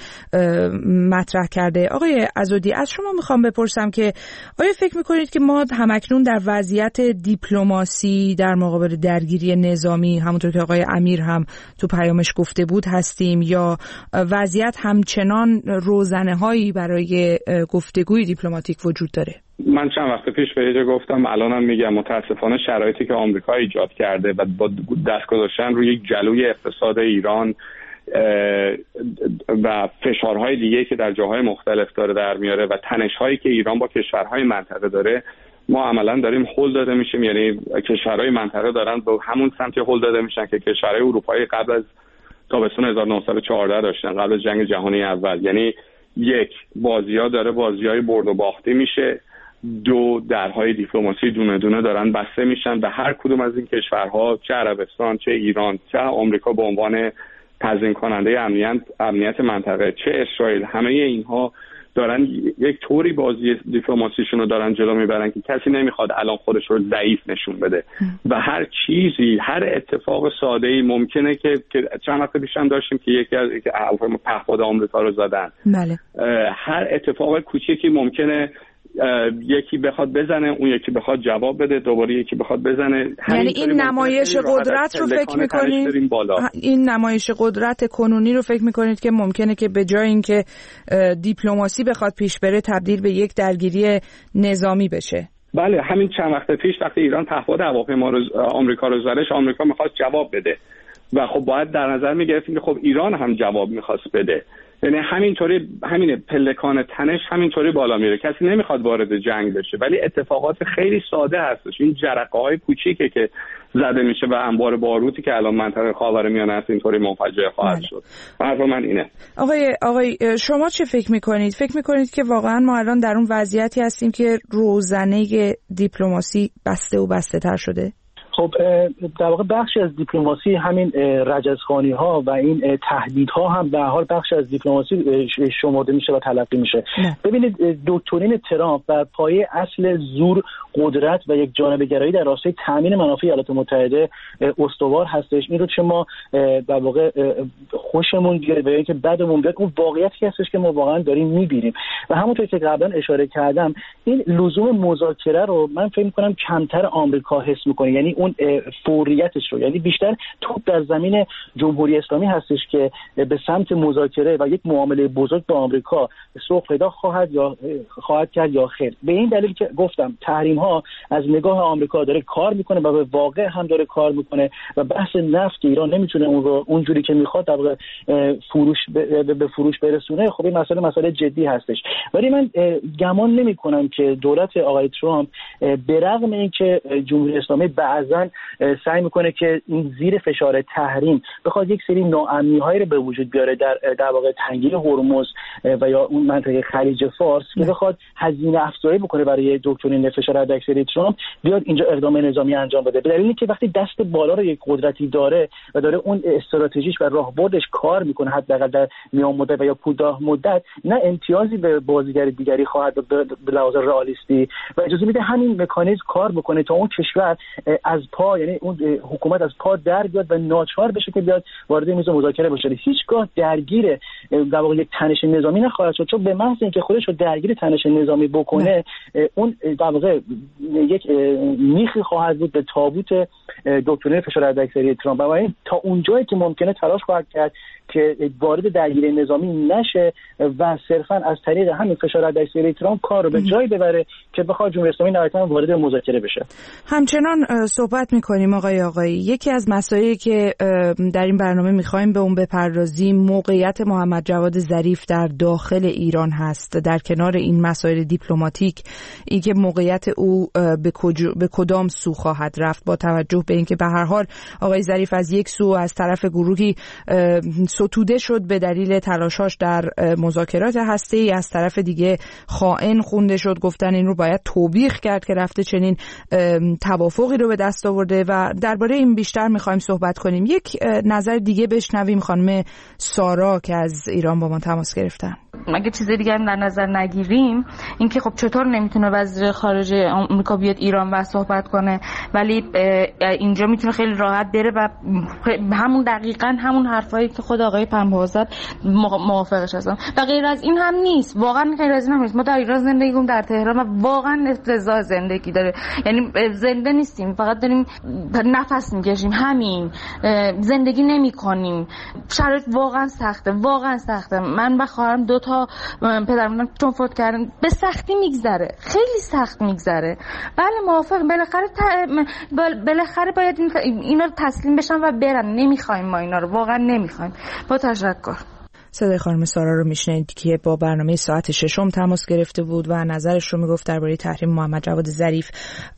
مطرح کرده. آقای عضدی، از شما میخوام بپرسم که آیا فکر میکنید که ما همکنون در وضعیت دیپلماسی در مقابل درگیری نظامی، همونطور که آقای امیر هم تو پیامش گفته بود، هستیم یا وضعیت همچنان روزنه‌هایی برای گفتگوی دیپلماتیک وجود داره؟ من چند وقت پیش به یه گفتم، الانم میگم متاسفانه شرایطی که آمریکا ایجاد کرده و با دست گذاشتن روی یک جلوی اقتصاد ایران و فشارهای دیگه که در جاهای مختلف داره در میاره و تنش‌هایی که ایران با کشورهای منطقه داره، ما عملا داریم هل داده میشیم. یعنی کشورهای منطقه دارن به همون سمت هل داده میشن که کشورهای اروپایی قبل از تابستون هزار و نهصد و چهارده داشتن، قبل از جنگ جهانی اول. یعنی یک، بازی‌ها داره بازی‌های برد و باخته میشه. دو، درهای دیپلماسی دونه دونه دارن بسته میشن و هر کدوم از این کشورها، چه عربستان، چه ایران، چه آمریکا به عنوان تضمین کننده امنیت امنیت منطقه، چه اسرائیل، همه اینها دارن یک طوری بازی دیپلماسیشون رو دارن جلو میبرن که کسی نمیخواد الان خودش رو ضعیف نشون بده و هر چیزی، هر اتفاق ساده‌ای ممکنه که چند وقت پیش هم داشتیم که یکی از پهپاد آمریکا رو زدن. بله. هر اتفاق کوچیکی ممکنه یکی بخواد بزنه، اون یکی بخواد جواب بده، دوباره یکی بخواد بزنه. یعنی این نمایش قدرت رو فکر میکنید این نمایش قدرت کنونی رو فکر میکنید که ممکنه که به جای اینکه دیپلماسی بخواد پیش بره تبدیل به یک درگیری نظامی بشه؟ بله، همین چند وقت پیش وقتی ایران پهپاد هواپیما رو آمریکا رو زدش، آمریکا میخواست جواب بده و خب باید در نظر میگرفتیم که خب ایران هم جواب میخواست بده. یعنی همینطوری همین پلکان تنش همینطوری بالا میره. کسی نمیخواد وارد جنگ بشه، ولی اتفاقات خیلی ساده هستش. این جرقه‌های کوچیکه که زده میشه و انبار باروتی که الان منطقه خاورمیانه است اینطوری منفجر خواهد شد. حرف من اینه. آقای آقای شما چه فکر میکنید؟ فکر میکنید که واقعا ما الان در اون وضعیتی هستیم که روزنه دیپلماسی بسته و بسته تر شده؟ خب در واقع بخشی از دیپلماسی همین رجزخوانی ها و این تهدیدها هم به هر حال بخشی از دیپلماسی شمرده میشه و تلقی میشه. نه. ببینید دکترین ترامپ بر پایه اصل زور، قدرت و یک جانبه‌گرایی در راستای تامین منافع ایالات متحده استوار هستش. این رو چه ما در واقع خوشمون بیاد و اینکه بدمون بیاد، اون واقعیتی هستش که ما واقعا داریم میبینیم. و همونطور که قبلا اشاره کردم، این لزوم مذاکره رو من فکر می‌کنم کمتر آمریکا حس می‌کنه، یعنی اون فوریتش رو، یعنی بیشتر توپ در زمین جمهوری اسلامی هستش که به سمت مذاکره و یک معامله بزرگ با آمریکا سوق پیدا خواهد یا خواهد کرد یا خیر. به این دلیل که گفتم تحریم ها از نگاه آمریکا داره کار میکنه و به واقع هم داره کار میکنه و بحث نفت ایران نمیتونه اون رو اونجوری که میخواد در واقع فروش به فروش برسونه. خب این مسئله مسئله جدی هستش، ولی من گمان نمیکنم که دولت آقای ترامپ به رغم اینکه جمهوری اسلامی بعضا سعی میکنه که این زیر فشار تحریم بخواد یک سری ناامنی‌هایی رو به وجود بیاره در در واقع تنگه هرمز و یا اون منطقه خلیج فارس که بخواد هزینه افزایی بکنه برای دکترین فشار حداکثری ترامپ، بیاد اینجا اقدام نظامی انجام بده. به دلیلی که وقتی دست بالا رو یک قدرتی داره و داره اون استراتژیش و راهبردش کار میکنه، حداقل در میان مدت و یا کوتاه مدت، نه امتیازی به بازیگر دیگری خواهد به لحاظ رئالیستی و اجازه میده همین مکانیزم کار بکنه تا اون کشور از پا، یعنی اون حکومت از پا در بیاد و ناچار بشه که بیاد وارد میز مذاکره بشه. هیچگاه درگیر در واقع یک تنش نظامی نخواهد شد، چون به محض اینکه خودش رو درگیر تنش نظامی بکنه نه. اون در واقع یک میخی خواهد بود به تابوت دکترین فشار حداکثری ترامپ و این تا اونجایی که ممکنه تلاش خواهد کرد که وارد درگیری نظامی نشه و صرفا از طریق همین فشار حداکثری ترامپ کار رو به جایی ببره که بخواد جمهوری اسلامی نهایتاً وارد مذاکره بشه. همچنان صحبت می‌کنیم آقای آقایی، یکی از مسائلی که در این برنامه می‌خوایم به اون بپردازیم موقعیت محمد جواد ظریف در داخل ایران هست. در کنار این مسائل دیپلماتیک، این که موقعیت او به, کجو، به کدام سو خواهد رفت، با توجه به اینکه به هر حال آقای ظریف از یک سو از طرف گروهی ستوده شد به دلیل تلاشاش در مذاکرات هسته‌ای، از طرف دیگه خائن خونده شد، گفتن این رو باید توبیخ کرد که رفته چنین توافقی رو به دست آورده و درباره این بیشتر می‌خوایم صحبت کنیم. یک نظر دیگه بشنویم خانم سارا که از ایران با ما تماس گرفتن. مگه چیز دیگه هم در نظر نگیریم، اینکه خب چطور نمیتونه وزیر خارجه آمریکا بیاد ایران و صحبت کنه ولی اینجا میتونه خیلی راحت بره و همون دقیقاً همون حرفایی که خود آقای پنبه زد موافقش هستم و غیر از این هم نیست. واقعا غیر از این هم نیست. ما در ایران زندگی کنیم، در تهران، و واقعا افتضاح زندگی داره، یعنی زنده نیستیم، فقط داریم نفس میکشیم، همین زندگی نمیکنیم. شرایط واقعا سخته، واقعا سخته. من و خواهرم دو تا پدرم چون فوت کردن به سختی میگذره، خیلی سخت میگذره. بله موافقم، بالاخره بالاخره باید اینا رو تسلیم بشن و برن. نمیخوایم ما اینا رو، واقعا نمیخوایم. با تشکر. صدای خانم سارا رو میشنید که با برنامه ساعت ششم تماس گرفته بود و نظرش رو میگفت درباره تحریم محمد جواد ظریف.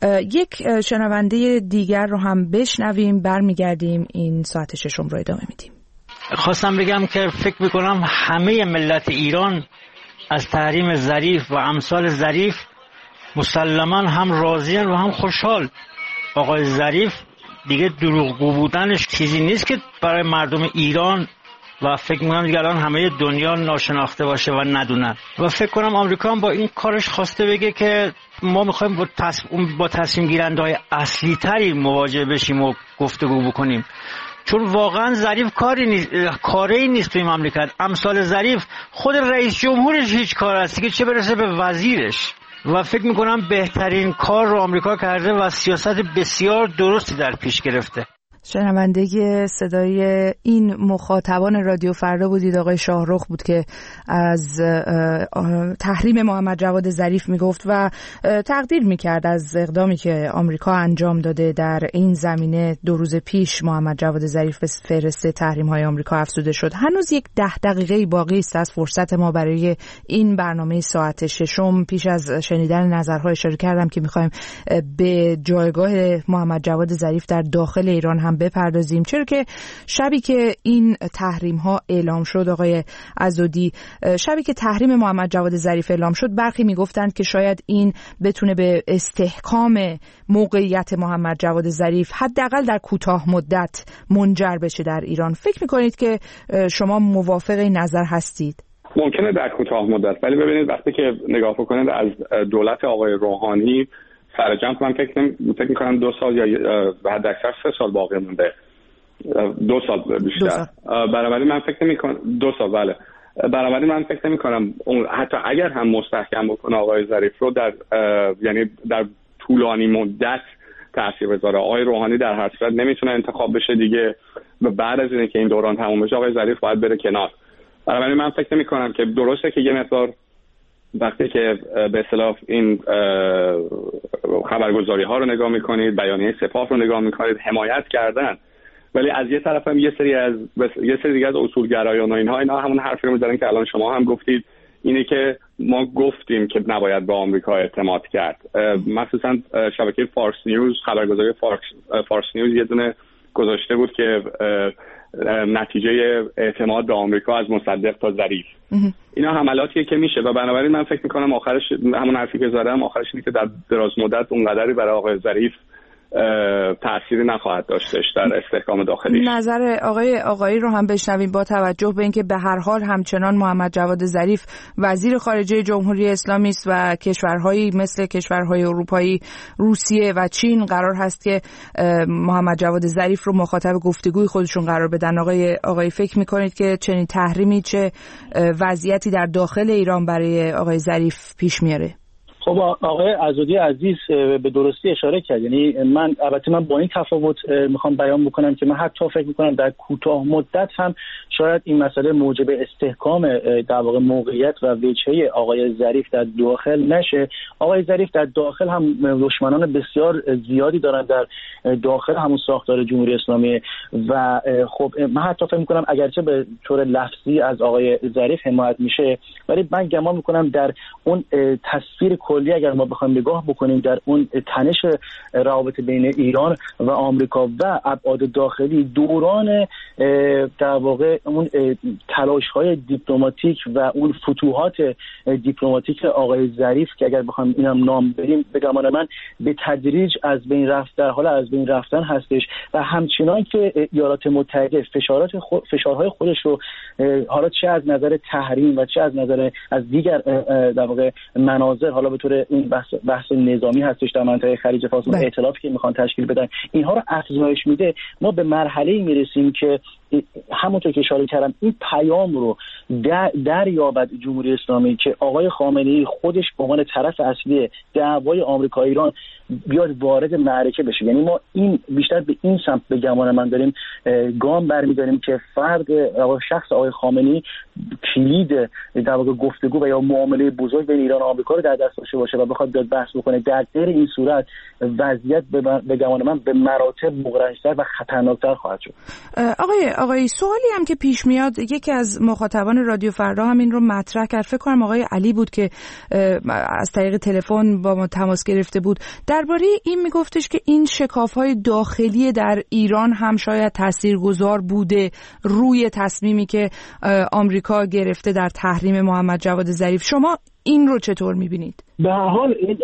یک شنونده دیگر رو هم بشنویم، برمیگردیم این ساعت ششم رو ادامه میدیم. خواستم بگم که فکر میکنم همه ملت ایران از تحریم ظریف و امثال ظریف مسلماً هم راضیان و هم خوشحال. آقای ظریف دیگه دروغگو بودنش چیزی نیست که برای مردم ایران و فکر میکنم دیگه الان همه دنیا ناشناخته باشه و ندونن و فکر کنم آمریکا هم با این کارش خواسته بگه که ما میخوایم با, تص... با تصمیم گیرنده‌های اصلی تری مواجه بشیم و گفتگو بکنیم، چون واقعا ظریف کاری نیست، کاری نیست توی مملکت. امثال ظریف خود رئیس جمهورش هیچ کار هستی که چه برسه به وزیرش و فکر میکنم بهترین کار رو آمریکا کرده و سیاست بسیار درستی در پیش گرفته. شنونده صدای این مخاطبان رادیو فردا بودید. آقای شاهرخ بود که از تحریم محمد جواد ظریف میگفت و تقدیر میکرد از اقدامی که آمریکا انجام داده در این زمینه. دو روز پیش محمد جواد ظریف به فهرست تحریم های آمریکا افزوده شد. هنوز یک ده دقیقه باقی است از فرصت ما برای این برنامه ساعت ششم. پیش از شنیدن نظرها اشاره کردم که میخوایم به جایگاه محمد جواد ظریف در داخل ایران هم هم بپردازیم، چرا که شبی که این تحریم ها اعلام شد آقای عضدی، شبی که تحریم محمد جواد ظریف اعلام شد، برخی میگفتند که شاید این بتونه به استحکام موقعیت محمد جواد ظریف حداقل در کوتاه مدت منجر بشه در ایران. فکر میکنید که شما موافق این نظر هستید؟ ممکنه در کوتاه مدت، ولی ببینید وقتی که نگاه بکنید از دولت آقای روحانی سر جمع، من فکر فکر می‌کنم دو سال یا حد اکثر سه سال باقی مونده، دو سال بیشتر. بنابراین من فکر نمی‌کنم دو سال بله. بنابراین من فکر نمی‌کنم حتی اگر هم مستحکم بکنه آقای ظریف رو در یعنی در طولانی مدت تاثیر بذاره. آقای روحانی در هر صورت نمیتونه انتخاب بشه دیگه و بعد از اینکه این دوران تموم بشه آقای ظریف باید بره کنار. بنابراین من فکر نمی‌کنم که درسته که یه مقدار وقتی که به اصطلاح این خبرگزاری ها رو نگاه میکنید، بیانیه سپاه رو نگاه میکنید، حمایت کردن، ولی از یه طرف هم یه سری از یه سری دیگه از اصولگرایان و اینها اینا همون حرفی رو میزنن که الان شما هم گفتید، اینه که ما گفتیم که نباید به آمریکا اعتماد کرد. مخصوصا شبکه فارس نیوز، خبرگزاری فارس, فارس نیوز یه دونه گذاشته بود که نتیجه اعتماد به آمریکا از مصدق تا ظریف. اینا حملاتیه که میشه و بنابراین من فکر میکنم آخرش همون حرفی که زدم، آخرش اینه که در دراز مدت اونقدری برای آقای ظریف تأثیری نخواهد داشتش در استحکام داخلی. نظر آقای آقایی رو هم بشنویم با توجه به اینکه به هر حال همچنان محمد جواد ظریف وزیر خارجه جمهوری اسلامی است و کشورهایی مثل کشورهای اروپایی، روسیه و چین قرار هست که محمد جواد ظریف رو مخاطب گفتگوی خودشون قرار بدن. آقای آقایی فکر می‌کنید که چنین تحریمی چه وضعیتی در داخل ایران برای آقای ظریف پیش میاره؟ خب آقای عضدی عزیز به درستی اشاره کرد. یعنی من البته من با این تفاوت میخوام بیان بکنم که من حتی فکر میکنم در کوتاه مدت هم شاید این مسئله موجب استحکام در واقع موقعیت و وجهه آقای ظریف در داخل نشه. آقای ظریف در داخل هم دشمنان بسیار زیادی دارن در داخل همون ساختار جمهوری اسلامی و خب من حتی فکر میکنم اگرچه به طور لفظی از آقای ظریف حمایت میشه، ولی من گمان میکنم در اون تصویر کلی اگر ما بخوایم نگاه بکنیم در اون تنش روابط بین ایران و آمریکا و ابعاد داخلی، دوران در واقع اون تلاش‌های دیپلماتیک و اون فتوحات دیپلماتیک آقای ظریف که اگر بخوایم اینم نام بریم، به گمان من به تدریج از بین رفت در حال از بین رفتن هستش و همچنان که ایالات متحده فشارات خود، فشارهای خودش رو حالا چه از نظر تحریم و چه از نظر از دیگر در واقع مناظر، حالا به طور این بحث, بحث نظامی هستش در منطقه خلیج فارس، اون ائتلافی که میخوان تشکیل بدن، اینها رو افزایش میده. ما به مرحله‌ای میرسیم که همونطور که اشاره کردم این پیام رو در دریابد جمهوری اسلامی که آقای خامنه‌ای خودش به عنوان طرف اصلی دعوای آمریکا ایران بیاد وارد معرکه بشه. یعنی ما این بیشتر به این سمت به گمان من داریم گام برمی‌داریم که فرد شخص آقای خامنه‌ای کلید در واقع گفتگو و یا معامله بزرگ بین ایران و آمریکا رو در دست داشته باشه و بخواد بیاد بحث بکنه. در غیر این صورت وضعیت به گمان من به مراتب مغرض‌تر و خطرناکتر خواهد شد. آقای آقای سوالی هم که پیش میاد، یکی از مخاطبان رادیو فردا هم این رو مطرح کرد، فکر کنم آقای علی بود که از طریق تلفن با ما تماس گرفته بود، درباره این میگفتش که این شکاف‌های داخلی در ایران هم شاید تاثیرگذار بوده روی تصمیمی که آمریکا گرفته در تحریم محمد جواد ظریف. شما این رو چطور می‌بینید؟ به هر حال این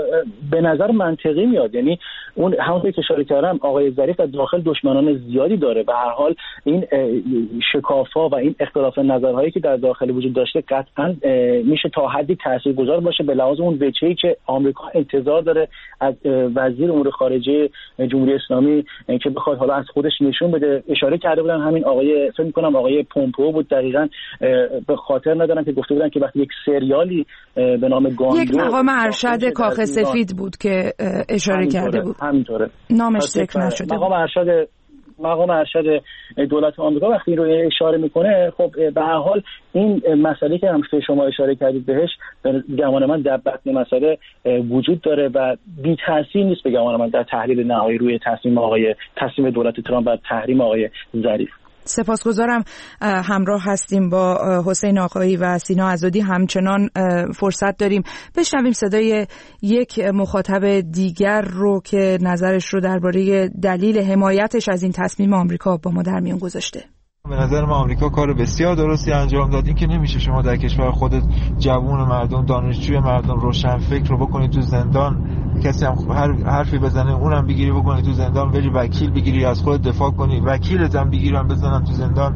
به نظر منطقی میاد. یعنی اون همونطور که اشاره کردم آقای ظریف در داخل دشمنان زیادی داره. به هر حال این شکاف‌ها و این اختلاف نظرهایی که در داخل وجود داشته قطعاً میشه تا حدی تاثیرگذار باشه به لحاظ اون وجهی که آمریکا انتظار داره از وزیر امور خارجه جمهوری اسلامی که بخواد حالا از خودش نشون بده. اشاره کرده بودن همین آقای فکر می‌کنم آقای پومپئو بود دقیقاً، به خاطر ندارم که گفته بودن که وقتی یک سریالی به نام گاندو یک مقام ارشد کاخ سفید بود که اشاره کرده بود، همینطوره نامش ذکر نشده. مقام ارشد مقام ارشد دولت آمریکا وقتی رو اشاره میکنه، خب به هر حال این مسئله که هم شما اشاره کردید بهش به گمان من در بطن مسئله وجود داره و بی تاثیر نیست به گمان من در تحلیل نهایی روی تصمیم آقای تصمیم دولت ترامپ بر تحریم آقای ظریف. سپاسگزارم. همراه هستیم با حسین آقایی و سینا عزادی. همچنان فرصت داریم بشنویم صدای یک مخاطب دیگر رو که نظرش رو درباره دلیل حمایتش از این تصمیم آمریکا با ما در میون گذاشته. به نظر من آمریکا کار بسیار درستی انجام داد. این که نمیشه شما در کشور خودت جوون مردم، دانشجوی مردم، روشنفکر رو بکنی تو زندان، کسی هم هر حرفی بزنه اونم بگیری بکنی تو زندان، بری وکیل بگیری از خودت دفاع کنی، وکیلت هم بگیرن بزنن تو زندان،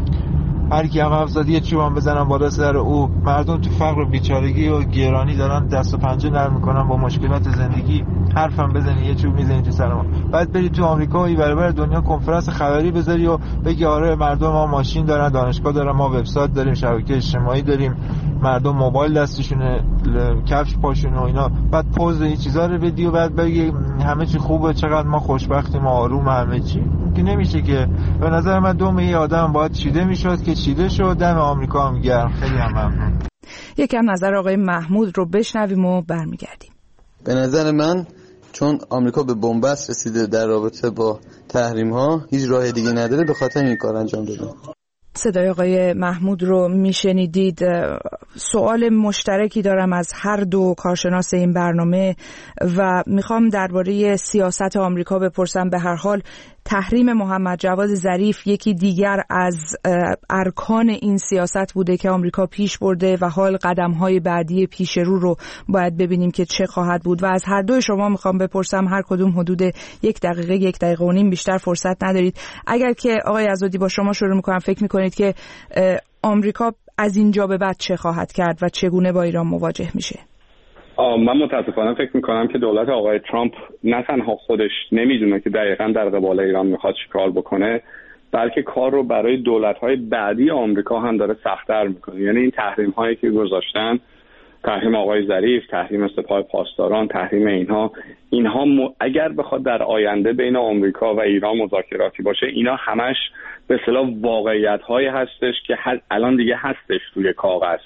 هر کی هم حرف زد یه چوبم بزنن بالا سر او. مردم تو فقر و بیچارگی و گرانی دارن دست و پنجه نرم میکنن با مشکلات زندگی، حرفم بزنی یه چوب میزنی تو سر ما. بعد بری تو آمریکا و برابر دنیا کنفرانس خبری بذاری و بگی آره مردم ما ماشین دارن، دانشگاه دارن، ما وبسایت داریم، شبکه اجتماعی داریم، مردم موبایل دستشونه، کفش پاشونه و اینا. بعد پوز این چیزا رو بدی و بعد بگی همه چی خوبه، چقدر ما خوشبختیم، آروم همه چی. که نمیشه که. به نظر من دوم یه آدم باید چیده میشد که چیده شد. دم آمریکا هم گرم. خیلی هم ممنون. یکم نظر آقای محمود رو بشنویم و برمیگردیم. به نظر من چون آمریکا به بنبست رسیده در رابطه با تحریم ها، هیچ راه دیگه نداره، به خاطر این کار انجام داده. صدای آقای محمود رو میشنیدید. سوال مشترکی دارم از هر دو کارشناس این برنامه و میخوام درباره سیاست آمریکا بپرسم. به هر حال تحریم محمد جواد ظریف یکی دیگر از ارکان این سیاست بوده که آمریکا پیش برده و حال قدم‌های بعدی پیش رو رو باید ببینیم که چه خواهد بود. و از هر دوی شما میخوام بپرسم، هر کدوم حدود یک دقیقه یک دقیقه و نیم بیشتر فرصت ندارید. اگر که آقای عزادی با شما شروع میکنم، فکر میکنید که آمریکا از اینجا به بعد چه خواهد کرد و چگونه با ایران مواجه میشه؟ من متاسفانه فکر میکنم که دولت آقای ترامپ نه تنها خودش نمیدونه که دقیقاً در قبال ایران میخواد چیکار بکنه، بلکه کار رو برای دولت‌های بعدی آمریکا هم داره سخت‌تر میکنه. یعنی این تحریم هایی که گذاشتن، تحریم آقای ظریف، تحریم سپاه پاسداران، تحریم اینها اینها م... اگر بخواد در آینده بین آمریکا و ایران مذاکراتی باشه، اینا همش به اصطلاح واقعیت‌هایی هستش که الان دیگه هستش توی کاغذ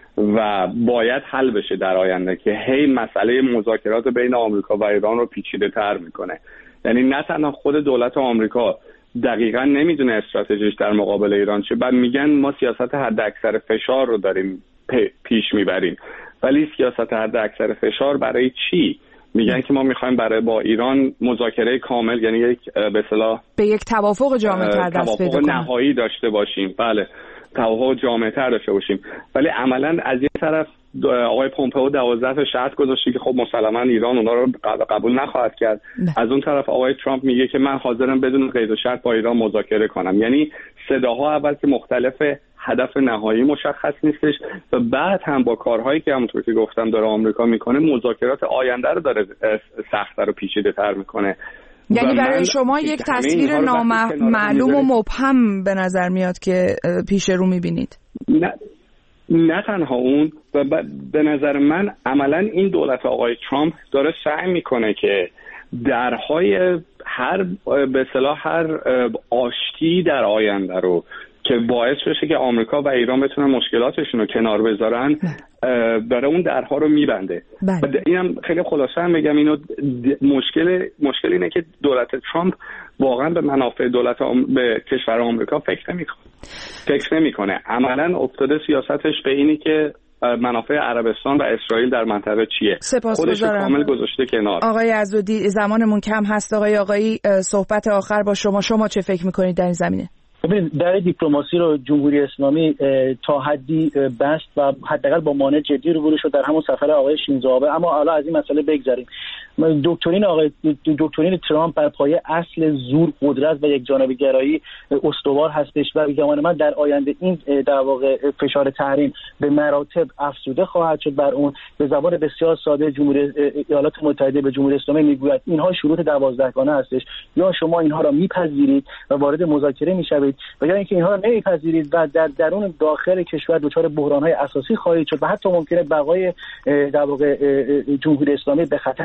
و باید حل بشه در آینده، که هی مسئله مذاکرات بین آمریکا و ایران رو پیچیده تر میکنه. یعنی نه تنها خود دولت آمریکا دقیقاً نمیدونه استراتژیش در مقابل ایران چه، بعد میگن ما سیاست حد اکثر فشار رو داریم پیش میبریم، ولی سیاست حد اکثر فشار برای چی؟ میگن که ما میخوایم برای با ایران مذاکره کامل، یعنی یک به اصطلاح به یک توافق جامع‌تر دست پیدا کنیم، توافق نهایی داشته باشیم. بله، توافق جامع‌تر داشته باشیم. ولی عملاً از این طرف آقای پومپئو دوازده تا شرط گذاشته که خب مسلماً ایران اونا رو قبول نخواهد کرد. نه. از اون طرف آقای ترامپ میگه که من حاضرم بدون قید و شرط با ایران مذاکره کنم. یعنی صداها اول که مختلفه، هدف نهایی مشخص نیستش و بعد هم با کارهایی که همونطور که گفتم داره آمریکا میکنه، مذاکرات آینده رو داره سخت‌تر و پیچیده‌تر میکنه. یعنی برای شما یک تصویر نامعلوم و مبهم به نظر میاد که پیش رو میبینید؟ نه نه تنها اون، و به نظر من عملا این دولت آقای ترامپ داره سعی میکنه که درهای هر به اصطلاح هر آشتی در آینده رو که باعث بشه که آمریکا و ایران بتونن مشکلاتشون رو کنار بذارن، داره اون درها رو میبنده. و اینم خیلی خلاصه هم بگم، اینو مشکل مشکل اینه که دولت ترامپ واقعا به منافع دولت آم... به کشور آمریکا فکر نمیکنه. فکر نمیکنه. عملا افتاده سیاستش به اینی که منافع عربستان و اسرائیل در منطقه چیه، خودش رو کامل گذاشته کنار. آقای عزودی، زمانمون کم هست. آقای آقایی، صحبت آخر با شما. شما چه فکر میکنید در این زمینه؟ ببینید، در دیپلماسی رو جمهوری اسلامی تا حدی بست و حداقل با مانع جدی روبرو شد در همون سفر آقای شینزو آبه. اما حالا از این مسئله بگذریم. دکترین آقای دکترین ترامپ بر پایه اصل زور، قدرت و یک جانبه گرایی استوار هستش و به گمان من در آینده این در واقع فشار تحریم به مراتب افزوده خواهد شد بر اون. به زبان بسیار ساده جمهوری ایالات متحده به جمهوری اسلامی میگوید اینها شروط دوازدهگانه هستش، یا شما اینها را میپذیرید و وارد مذاکره میشوید، و یا اینکه اینها را نمیپذیرید و در درون داخل کشور دچار بحران‌های اساسی خواهید شد و حتی ممکنه بقای در واقع جمهوری اسلامی به خطر بیفته. و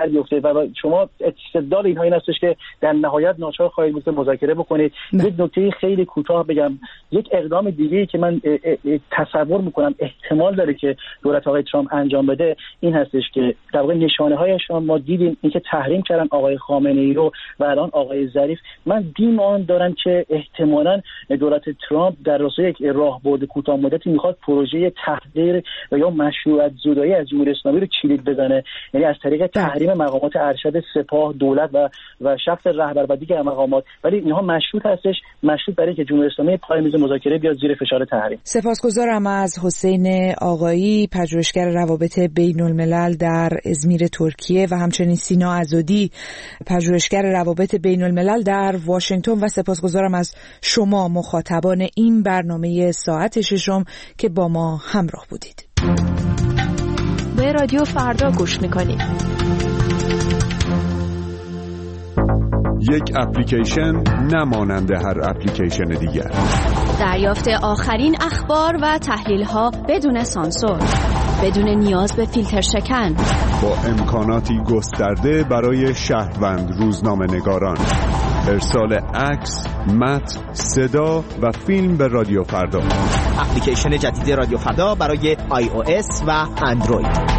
و شما استدلال اینها این هستش که در نهایت ناچار خواهید بود مذاکره بکنید. یک نکته خیلی کوتاه بگم، یک اقدام دیگه‌ای که من تصور میکنم احتمال داره که دولت آقای ترامپ انجام بده این هستش که در واقع نشانه‌هایش ما دیدیم اینکه تحریم کردن آقای خامنه‌ای رو و الان آقای ظریف. من بی‌مان دارم که احتمالاً دولت ترامپ در راستای یک راهبرد کوتاه مدتی میخواد پروژه تحقیر و یا مشروعیت زدایی از جمهوری اسلامی رو کلید بزنه، یعنی از طریق تحریم مقامات ارشد سپاه، دولت و و شخص رهبر و دیگر مقامات. ولی اینها مشروط هستش، مشروط برای اینکه جمهوری اسلامی پای میز مذاکره بیاد زیر فشار تحریم. سپاسگزارم از حسین آقایی، پژوهشگر روابط بین الملل در ازمیر ترکیه و همچنین سینا عزودی، پژوهشگر روابط بین الملل در واشنگتن و سپاسگزارم از شما مخاطبان این برنامه ساعت ششم که با ما همراه بودید. به رادیو فردا گوش میکنید. یک اپلیکیشن نمانند هر اپلیکیشن دیگر. دریافت آخرین اخبار و تحلیل‌ها بدون سانسور، بدون نیاز به فیلتر شکن، با امکاناتی گسترده برای شهروند روزنامه‌نگاران. ارسال عکس، متن، صدا و فیلم به رادیو فردا. اپلیکیشن جدید رادیو فردا برای آی او اس و اندروید.